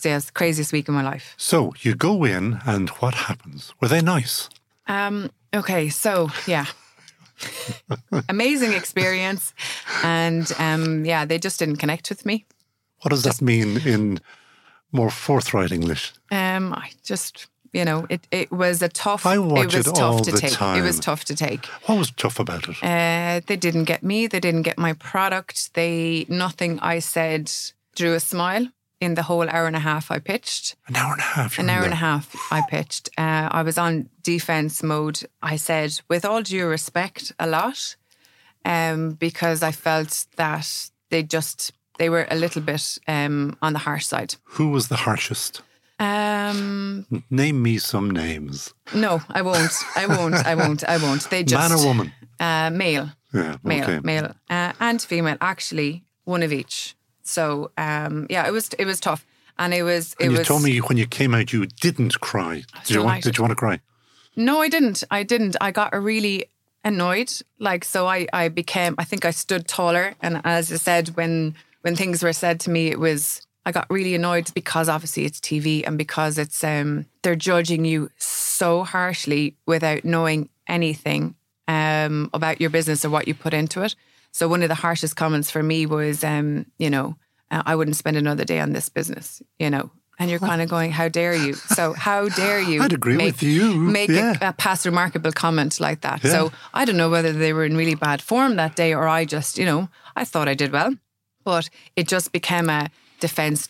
So yeah, it's the craziest week of my life. So you go in and what happens? Were they nice? Okay, so yeah. Amazing experience. And yeah, they just didn't connect with me. What does that mean in more forthright English? I just, you know, it was a tough. I watch it was it tough all to the take. time. It was tough to take. What was tough about it? They didn't get me. They didn't get my product. Nothing I said drew a smile in the whole hour and a half I pitched. An hour and a half? An hour and a half I pitched. I was on defense mode. I said, with all due respect, a lot, because I felt that they were a little bit on the harsh side. Who was the harshest? Name me some names. No, I won't. I won't. They just... Man or woman? Male. Yeah, male, okay. Male and female, actually, one of each. So, yeah, it was tough. And it was... You told me when you came out you didn't cry. Did you want to cry? No, I didn't. I got really annoyed. Like, so I think I stood taller. And as I said, when things were said to me, I got really annoyed because obviously it's TV and because it's they're judging you so harshly without knowing anything about your business or what you put into it. So one of the harshest comments for me was, I wouldn't spend another day on this business, And you're kind of going, how dare you? So how dare you? I'd agree with you. Make a past remarkable comment like that. Yeah. So I don't know whether they were in really bad form that day or I just, I thought I did well. But it just became a defense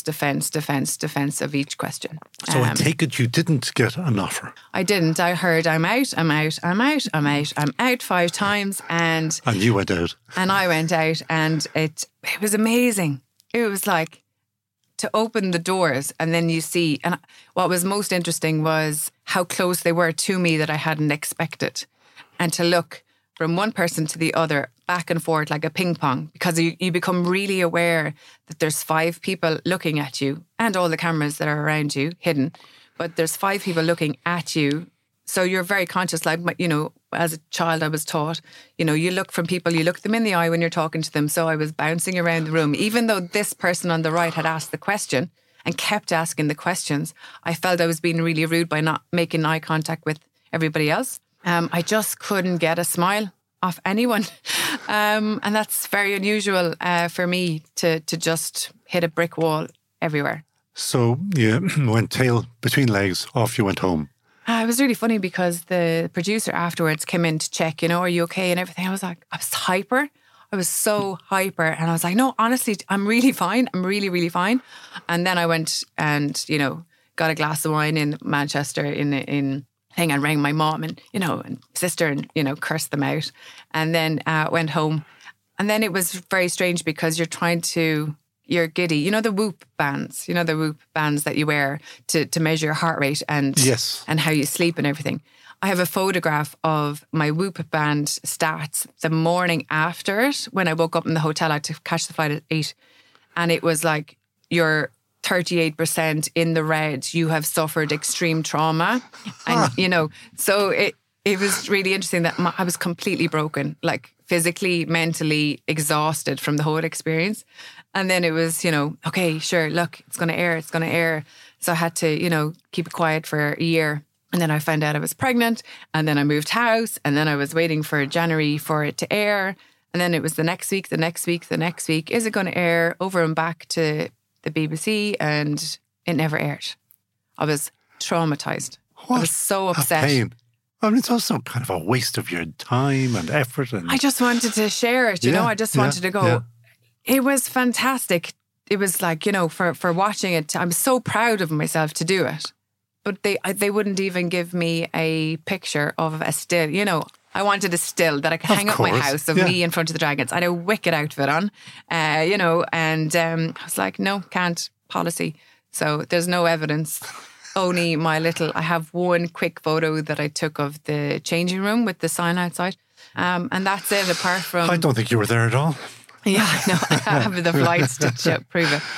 of each question. So I take it you didn't get an offer. I didn't. I heard I'm out 5 times and you went out. And I went out and it was amazing. It was like to open the doors and then you see, and what was most interesting was how close they were to me that I hadn't expected. And to look from one person to the other, back and forth like a ping pong, because you become really aware that there's 5 people looking at you and all the cameras that are around you hidden, but there's 5 people looking at you. So you're very conscious, like, as a child I was taught, you look from people, you look them in the eye when you're talking to them. So I was bouncing around the room, even though this person on the right had asked the question and kept asking the questions. I felt I was being really rude by not making eye contact with everybody else. I just couldn't get a smile off anyone. And that's very unusual for me to just hit a brick wall everywhere. So you went tail between legs, off you went home. It was really funny because the producer afterwards came in to check, are you okay and everything. I was hyper. I was so hyper. And I was like, no, honestly, I'm really fine. I'm really, really fine. And then I went and, got a glass of wine in Manchester in thing and rang my mom and, and sister and, cursed them out. And then went home. And then it was very strange because you're giddy. The Whoop bands, the Whoop bands that you wear to measure your heart rate and yes, and how you sleep and everything. I have a photograph of my Whoop band stats the morning after it. When I woke up in the hotel, I had to catch the flight at 8. And it was like, you're 38% in the red. You have suffered extreme trauma. And, so it was really interesting that I was completely broken, like physically, mentally exhausted from the whole experience. And then it was, okay, sure, look, it's going to air. So I had to, keep it quiet for a year. And then I found out I was pregnant and then I moved house and then I was waiting for January for it to air. And then it was the next week. Is it going to air? Over and back to the BBC and it never aired. I was traumatized. I was so upset. Pain. I mean, it's also kind of a waste of your time and effort. And I just wanted to share it, I just wanted to go. Yeah. It was fantastic. It was like, for watching it, I'm so proud of myself to do it. But they wouldn't even give me a picture of a still, I wanted a still that I could hang up my house of me in front of the dragons. I had a wicked outfit on, and I was like, no, can't, policy. So there's no evidence. Only I have one quick photo that I took of the changing room with the sign outside. And that's it, apart from... I don't think you were there at all. Yeah, I know. I have the flights to prove it.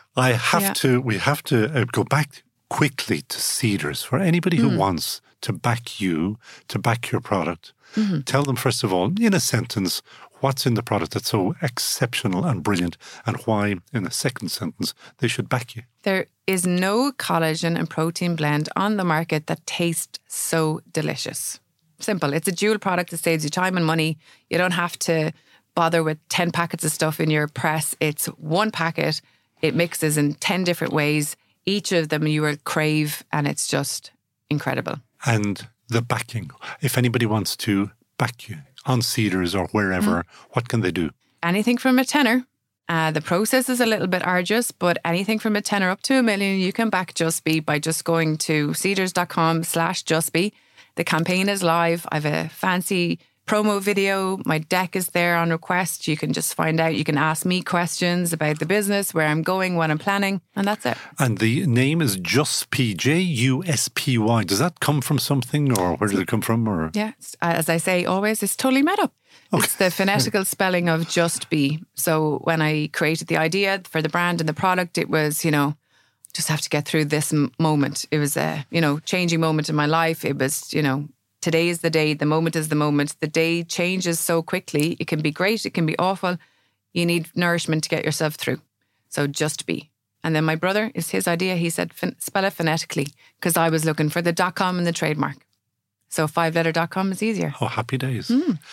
We have to go back quickly to Cedars. For anybody who wants to back you, to back your product, tell them, first of all, in a sentence, What's in the product that's so exceptional and brilliant, and why, in a second sentence, they should back you? There is no collagen and protein blend on the market that tastes so delicious. Simple. It's a dual product that saves you time and money. You don't have to bother with 10 packets of stuff in your press. It's one packet. It mixes in 10 different ways. Each of them you will crave, and it's just incredible. And the backing. If anybody wants to back you on Cedars or wherever, what can they do? Anything from a tenner. The process is a little bit arduous, but anything from a tenner up to $1 million, you can back Just Be by just going to cedars.com/justbe. The campaign is live. I have a fancy promo video. My deck is there on request. You can just find out. You can ask me questions about the business, where I'm going, what I'm planning, and that's it. And the name is Juspy, Juspy. Does that come from something, or where did it come from? Or yeah, as I say always, it's totally made up. Okay. It's the phonetical spelling of Just Be. So when I created the idea for the brand and the product, it was, just have to get through this moment. It was a, changing moment in my life. It was, today is the day, the moment is the moment. The day changes so quickly. It can be great, it can be awful. You need nourishment to get yourself through. So Just Be. And then my brother, it's his idea. He said, spell it phonetically, because I was looking for the .com and the trademark. So 5-letter.com is easier. Oh, happy days.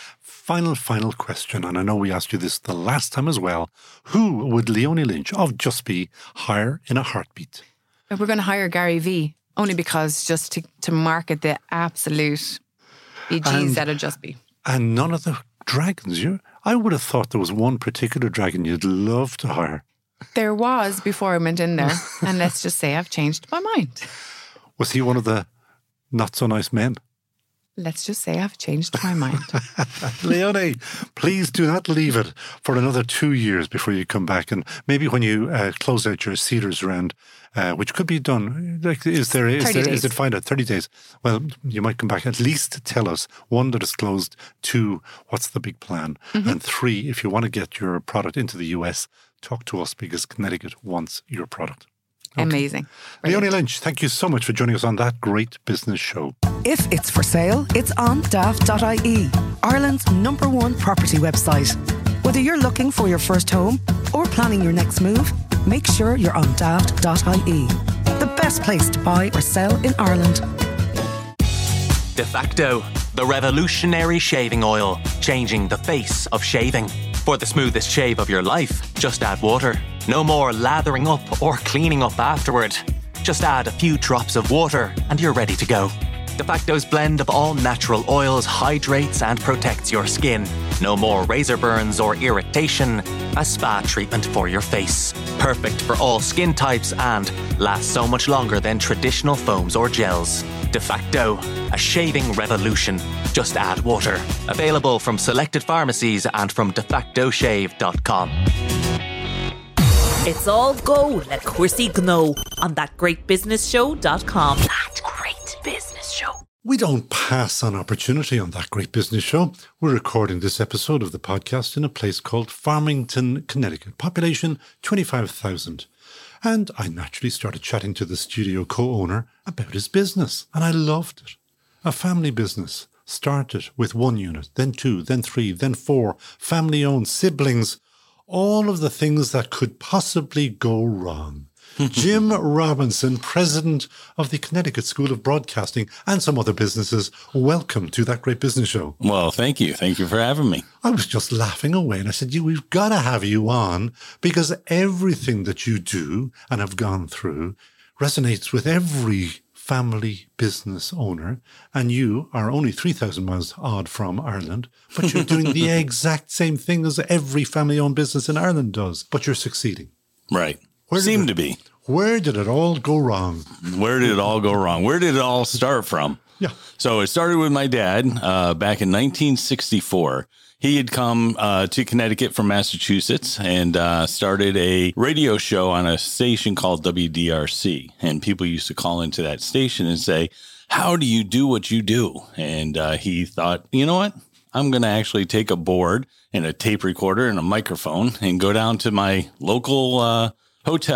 Final question. And I know we asked you this the last time as well. Who would Leonie Lynch of Just Be hire in a heartbeat? We're going to hire Gary Vee, only because just to market the absolute BGs out of Just Be. And none of the dragons. I would have thought there was one particular dragon you'd love to hire. There was before I went in there. And let's just say I've changed my mind. Was he one of the not so nice men? Let's just say I've changed my mind. Leonie, please do not leave it for another 2 years before you come back. And maybe when you close out your Cedars round, which could be done, is it fine at 30 days? Well, you might come back. At least tell us, 1, that it's closed, 2, what's the big plan? And 3, if you want to get your product into the US, talk to us, because Connecticut wants your product. Okay. Amazing. Leonie Lynch, thank you so much for joining us on That Great Business Show. If it's for sale, it's on daft.ie, Ireland's #1 property website. Whether you're looking for your first home or planning your next move, make sure you're on daft.ie. The best place to buy or sell in Ireland. DeFacto, the revolutionary shaving oil, changing the face of shaving. For the smoothest shave of your life, just add water. No more lathering up or cleaning up afterward. Just add a few drops of water and you're ready to go. DeFacto's blend of all natural oils hydrates and protects your skin. No more razor burns or irritation. A spa treatment for your face. Perfect for all skin types and lasts so much longer than traditional foams or gels. DeFacto, a shaving revolution. Just add water. Available from selected pharmacies and from defactoshave.com. It's all go, let Chrissy know on thatgreatbusinessshow.com. That Great Business Show. We don't pass on opportunity on That Great Business Show. We're recording this episode of the podcast in a place called Farmington, Connecticut. Population 25,000. And I naturally started chatting to the studio co-owner about his business. And I loved it. A family business. Started with 1 unit, then 2, then 3, then 4. Family-owned, siblings. All of the things that could possibly go wrong. Jim Robinson, president of the Connecticut School of Broadcasting and some other businesses. Welcome to That Great Business Show. Well, thank you. Thank you for having me. I was just laughing away and I said, we've got to have you on because everything that you do and have gone through resonates with every family business owner. And you are only 3,000 miles odd from Ireland, but you're doing the exact same thing as every family-owned business in Ireland does, but you're succeeding. Right. Where did it all go wrong? Where did it all go wrong? Where did it all start from? Yeah. So it started with my dad back in 1964. He had come to Connecticut from Massachusetts and started a radio show on a station called WDRC. And people used to call into that station and say, how do you do what you do? And he thought, you know what? I'm going to actually take a board and a tape recorder and a microphone and go down to my local hotel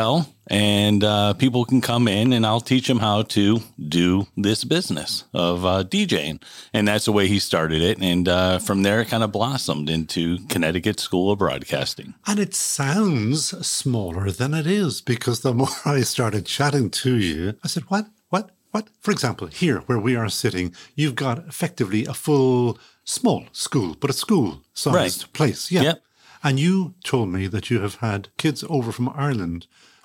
and people can come in and I'll teach them how to do this business of DJing. And that's the way he started it. And from there, it kind of blossomed into Connecticut School of Broadcasting. And it sounds smaller than it is, because the more I started chatting to you, I said, what? For example, here where we are sitting, you've got effectively a full small school, but a school-sized place. Yeah. Yep. And you told me that you have had kids over from Ireland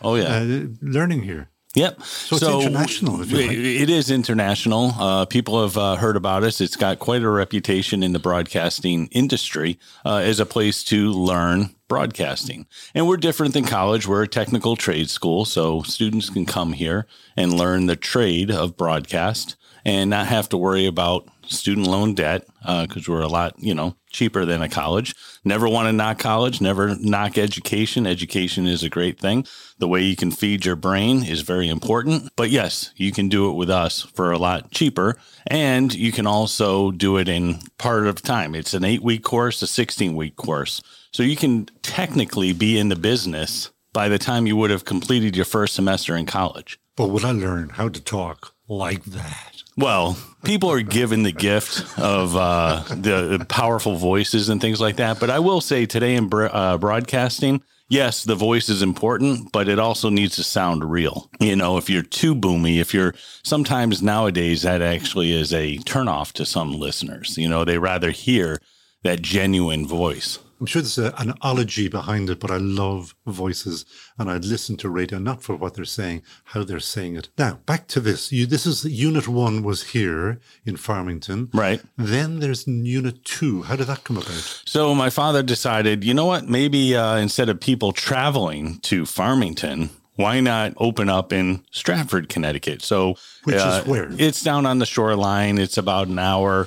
learning here. Yep. So it's international, if you like. It is international. People have heard about us. It's got quite a reputation in the broadcasting industry as a place to learn broadcasting. And we're different than college. We're a technical trade school, so students can come here and learn the trade of broadcast and not have to worry about student loan debt because we're a lot, cheaper than a college. Never want to knock college, never knock education. Education is a great thing. The way you can feed your brain is very important. But yes, you can do it with us for a lot cheaper. And you can also do it in part of time. It's an 8-week course, a 16-week course. So you can technically be in the business by the time you would have completed your first semester in college. But would I learn how to talk like that? Well, people are given the gift of the powerful voices and things like that. But I will say today in broadcasting, yes, the voice is important, but it also needs to sound real. If you're too boomy, sometimes nowadays that actually is a turnoff to some listeners. They rather hear that genuine voice. I'm sure there's an ology behind it, but I love voices and I'd listen to radio, not for what they're saying, how they're saying it. Now, back to this. This is Unit 1 was here in Farmington. Right. Then there's Unit 2. How did that come about? So my father decided, you know what, maybe instead of people traveling to Farmington, why not open up in Stratford, Connecticut? So which is where? It's down on the shoreline. It's about an hour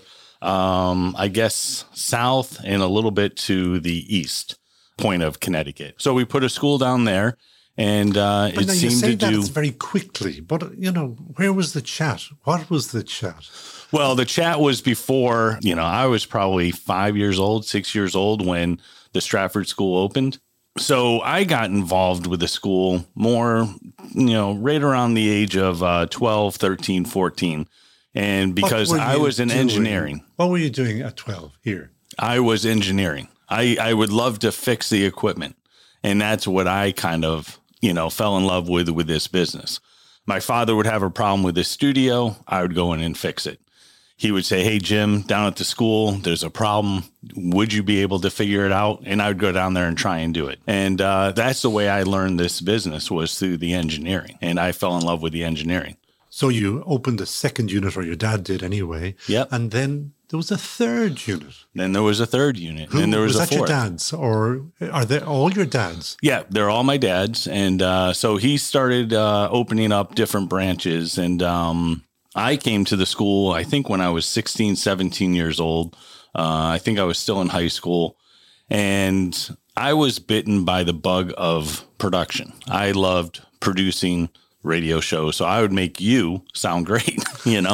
I guess south and a little bit to the east point of Connecticut. So we put a school down there, and it seemed to do very quickly. But where was the chat? What was the chat? Well, the chat was before. I was probably 5 years old, 6 years old when the Stratford School opened. So I got involved with the school more, right around the age of 12, 13, 14. And because I was in engineering. What were you doing at 12 here? I was engineering. I would love to fix the equipment. And that's what I kind of, fell in love with this business. My father would have a problem with his studio. I would go in and fix it. He would say, hey, Jim, down at the school, there's a problem. Would you be able to figure it out? And I would go down there and try and do it. And that's the way I learned this business, was through the engineering. And I fell in love with the engineering. So you opened a second unit, or your dad did anyway. Yep. And then there was a third unit. Then there was a third unit. And there was a fourth. Was that your dad's, or are they all your dads? Yeah, they're all my dad's. And so he started opening up different branches. And I came to the school, I think, when I was 16, 17 years old. I think I was still in high school. And I was bitten by the bug of production. I loved producing radio shows. So I would make you sound great, and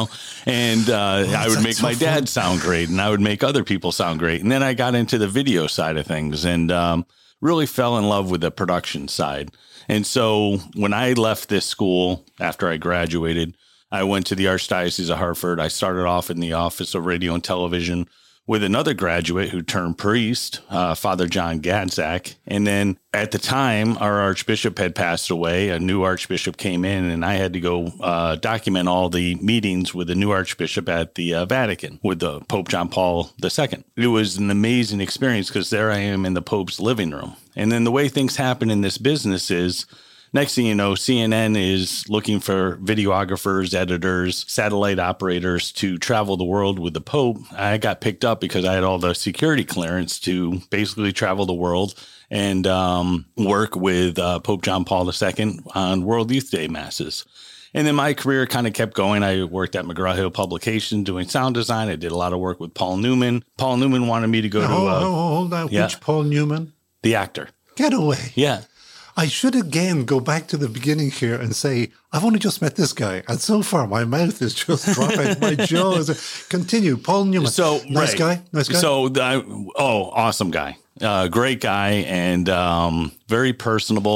I would make my dad sound great, and I would make other people sound great. And then I got into the video side of things and really fell in love with the production side. And so when I left this school after I graduated, I went to the Archdiocese of Hartford. I started off in the Office of Radio and Television with another graduate who turned priest, Father John Gadzak. And then at the time, our archbishop had passed away. A new archbishop came in, and I had to go document all the meetings with the new archbishop at the Vatican with the Pope John Paul II. It was an amazing experience because there I am in the Pope's living room. And then the way things happen in this business is, next thing you know, CNN is looking for videographers, editors, satellite operators to travel the world with the Pope. I got picked up because I had all the security clearance to basically travel the world and work with Pope John Paul II on World Youth Day masses. And then my career kind of kept going. I worked at McGraw-Hill Publications doing sound design. I did a lot of work with Paul Newman. Paul Newman wanted me to go to... Hold on. Yeah. Which Paul Newman? The actor. Get away. Yeah. I should again go back to the beginning here and say, I've only just met this guy. And so far, my mouth is just dropping. My jaw is... Continue. Paul Newman. So, nice guy? Nice guy? So, awesome guy. Great guy and very personable.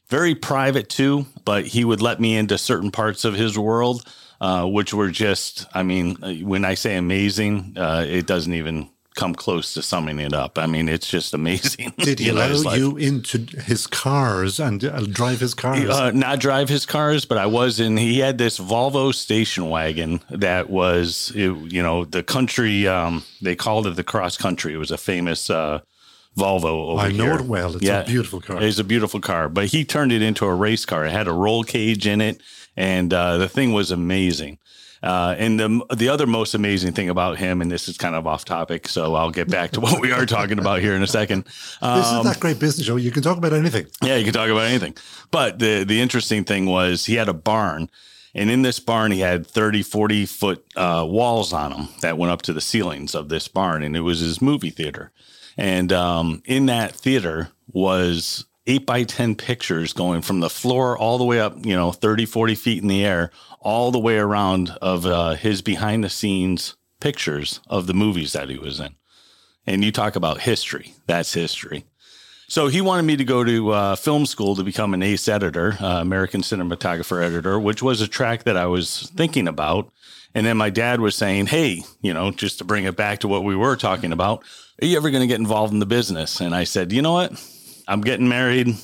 very private too, but he would let me into certain parts of his world, which were just, I mean, when I say amazing, it doesn't even come close to summing it up. I mean, it's just amazing. Did he allow you into his cars and drive his cars? Not drive his cars, but he had this Volvo station wagon that was, the country, they called it the cross country. It was a famous Volvo over here. I know it well. It's a beautiful car. It's a beautiful car, but he turned it into a race car. It had a roll cage in it, and the thing was amazing. And the other most amazing thing about him, and this is kind of off topic, so I'll get back to what we are talking about here in a second. This is That Great Business Show. You can talk about anything. Yeah, you can talk about anything. But the interesting thing was he had a barn, and in this barn he had 30, 40-foot walls on them that went up to the ceilings of this barn, and it was his movie theater. And in that theater was 8x10 pictures going from the floor all the way up, 30, 40 feet in the air, all the way around of his behind the scenes pictures of the movies that he was in. And you talk about history. That's history. So he wanted me to go to film school to become an ACE editor, American Cinematographer editor, which was a track that I was thinking about. And then my dad was saying, hey, just to bring it back to what we were talking about, are you ever going to get involved in the business? And I said, you know what? I'm getting married.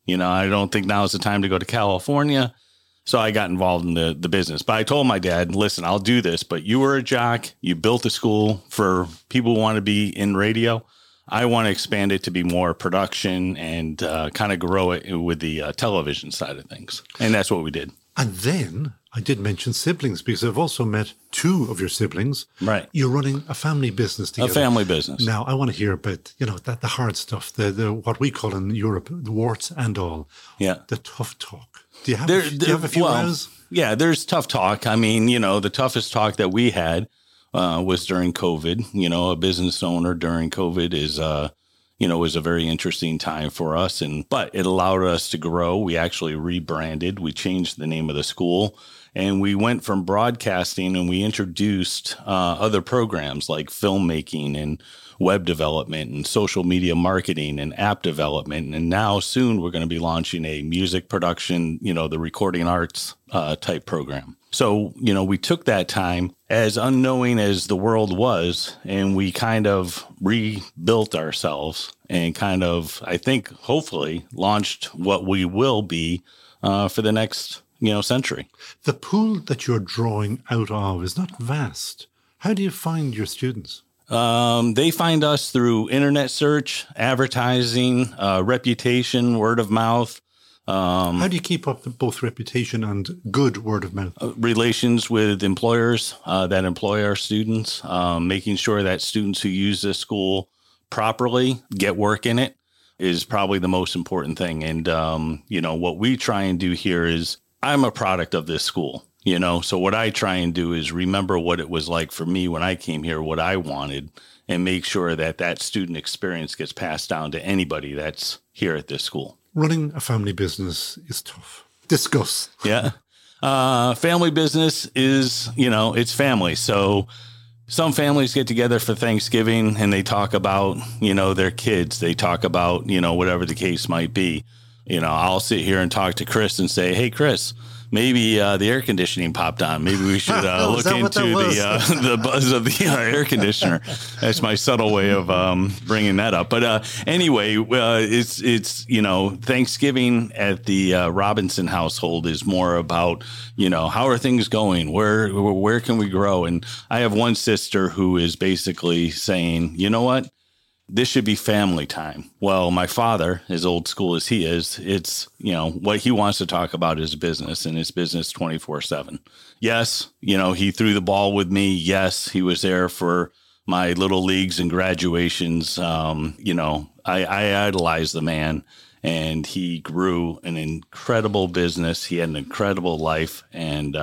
I don't think now is the time to go to California. So I got involved in the business. But I told my dad, listen, I'll do this. But you were a jock. You built a school for people who want to be in radio. I want to expand it to be more production and kind of grow it with the television side of things. And that's what we did. And then I did mention siblings because I've also met two of your siblings. Right. You're running a family business together. A family business. Now, I want to hear about, the hard stuff, the what we call in Europe, the warts and all. Yeah. The tough talk. Do you have a few rows? Yeah, there's tough talk. I mean, the toughest talk that we had was during COVID. A business owner during COVID is, was a very interesting time for us. But it allowed us to grow. We actually rebranded. We changed the name of the school. And we went from broadcasting and we introduced other programs like filmmaking and web development and social media marketing and app development. And now soon we're going to be launching a music production, the recording arts type program. So, we took that time as unknowing as the world was, and we kind of rebuilt ourselves and kind of, I think, hopefully launched what we will be for the next century. The pool that you're drawing out of is not vast. How do you find your students? They find us through internet search, advertising, reputation, word of mouth. How do you keep up both reputation and good word of mouth? Relations with employers that employ our students, making sure that students who use this school properly get work in it is probably the most important thing. And, what we try and do here is I'm a product of this school. So what I try and do is remember what it was like for me when I came here, what I wanted, and make sure that student experience gets passed down to anybody that's here at this school. Running a family business is tough. Discuss. Yeah. Family business is, it's family. So some families get together for Thanksgiving and they talk about, their kids. They talk about, whatever the case might be. I'll sit here and talk to Chris and say, hey, Chris, maybe the air conditioning popped on. Maybe we should look into the buzz of the air conditioner. That's my subtle way of bringing that up. But anyway, it's Thanksgiving at the Robinson household is more about, how are things going? Where can we grow? And I have one sister who is basically saying, you know what? This should be family time. Well, my father, as old school as he is, it's, what he wants to talk about is business, and it's business 24/7. Yes, he threw the ball with me. Yes, he was there for my little leagues and graduations. I idolized the man, and he grew an incredible business. He had an incredible life. And,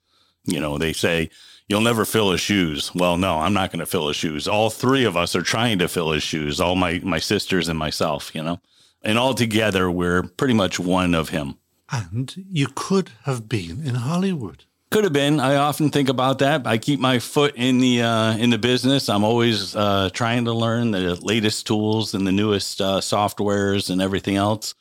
they say, you'll never fill his shoes. Well, no, I'm not going to fill his shoes. All three of us are trying to fill his shoes, all my sisters and myself, and all together, we're pretty much one of him. And you could have been in Hollywood. Could have been. I often think about that. I keep my foot in the business. I'm always trying to learn the latest tools and the newest softwares and everything else.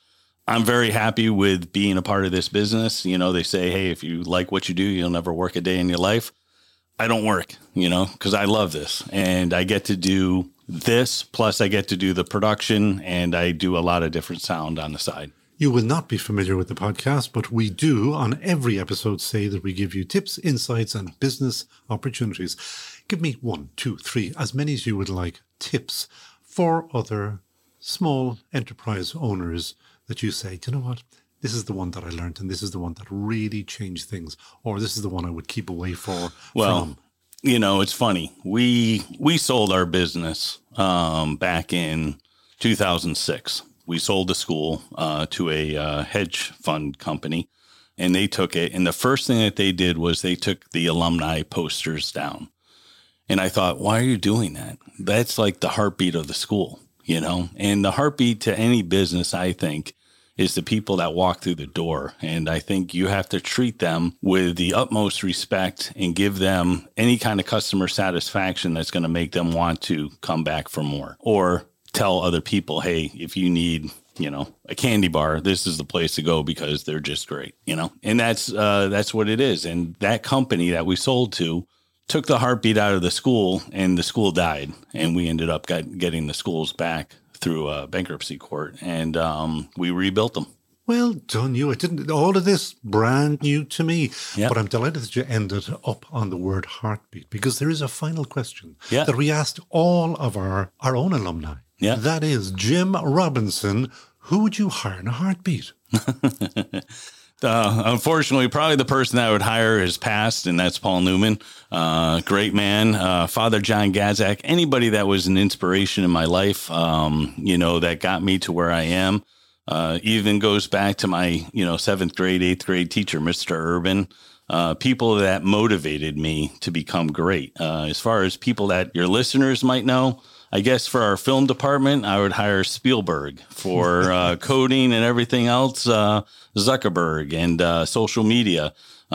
I'm very happy with being a part of this business. You know, they say, hey, if you like what you do, you'll never work a day in your life. I don't work, you know, because I love this. And I get to do this, plus I get to do the production, and I do a lot of different sound on the side. You will not be familiar with the podcast, but we do on every episode say that we give you tips, insights, and business opportunities. Give me 1, 2, 3, as many as you would like, tips for other small enterprise owners that you say, do you know what? This is the one that I learned, and this is the one that really changed things, or this is the one I would keep away from. You know, it's funny. We sold our business back in 2006. We sold the school to a hedge fund company, and they took it. And the first thing that they did was they took the alumni posters down. And I thought, why are you doing that? That's like the heartbeat of the school, you know? And the heartbeat to any business, I think, is the people that walk through the door. And I think you have to treat them with the utmost respect and give them any kind of customer satisfaction that's going to make them want to come back for more, or tell other people, hey, if you need, you know, a candy bar, this is the place to go because they're just great, you know? And that's what it is. And that company that we sold to took the heartbeat out of the school, and the school died. And we ended up getting the schools back through a bankruptcy court, and we rebuilt them. Well done, you. All of this brand new to me, Yep. but I'm delighted that you ended up on the word heartbeat, because there is a final question Yeah. that we asked all of our own alumni. Yeah. That is, Jim Robinson, who would you hire in a heartbeat? Unfortunately, probably the person that I would hire has passed, and that's Paul Newman. Great man. Father John Gazak, anybody that was an inspiration in my life, you know, that got me to where I am. Even goes back to my, you know, 7th grade, 8th grade teacher, Mr. Urban. People that motivated me to become great. As far as people that your listeners might know, I guess for our film department, I would hire Spielberg. For coding and everything else, Zuckerberg, and social media,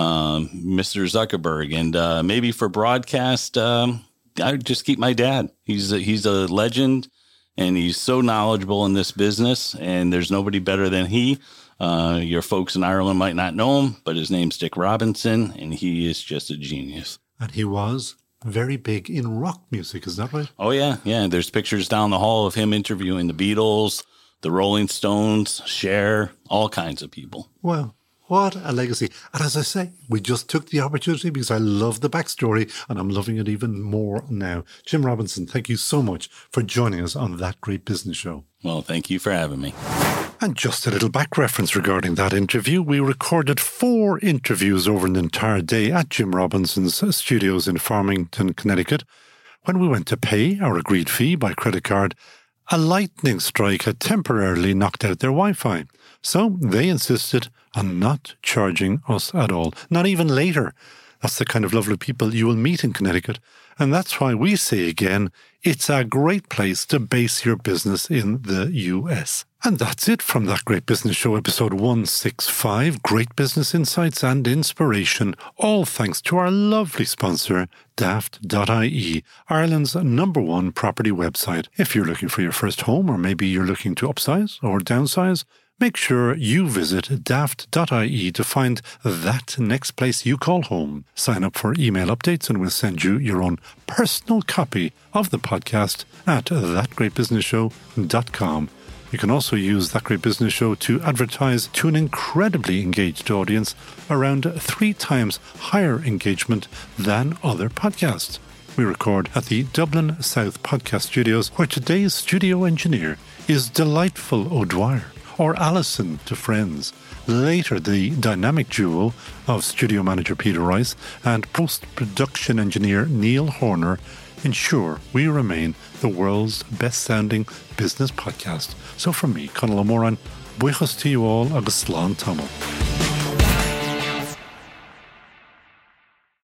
Mr. Zuckerberg. And maybe for broadcast, I would just keep my dad. He's a legend, and he's so knowledgeable in this business, and there's nobody better than he. Your folks in Ireland might not know him, but his name's Dick Robinson, and he is just a genius. And he was very big in rock music, is that right? Oh, yeah. Yeah. There's pictures down the hall of him interviewing the Beatles, the Rolling Stones, Cher, all kinds of people. Well, what a legacy. And as I say, we just took the opportunity because I love the backstory, and I'm loving it even more now. Jim Robinson, thank you so much for joining us on That Great Business Show. Well, thank you for having me. And just a little back reference regarding that interview. We recorded 4 interviews over an entire day at Jim Robinson's studios in Farmington, Connecticut. When we went to pay our agreed fee by credit card, a lightning strike had temporarily knocked out their Wi-Fi. So they insisted on not charging us at all, not even later. That's the kind of lovely people you will meet in Connecticut. And that's why we say again, it's a great place to base your business in the US. And that's it from That Great Business Show, episode 165, Great Business Insights and Inspiration, all thanks to our lovely sponsor, Daft.ie, Ireland's #1 property website. If you're looking for your first home, or maybe you're looking to upsize or downsize, make sure you visit daft.ie to find that next place you call home. Sign up for email updates and we'll send you your own personal copy of the podcast at thatgreatbusinessshow.com. You can also use That Great Business Show to advertise to an incredibly engaged audience, around 3 times higher engagement than other podcasts. We record at the Dublin South Podcast Studios, where today's studio engineer is Delightful O'Dwyer, or Alison to friends. Later, the dynamic duo of studio manager Peter Rice and post-production engineer Neil Horner ensure we remain the world's best-sounding business podcast. So from me, Conal O'Moran, buíochas to you all agus slán tamil.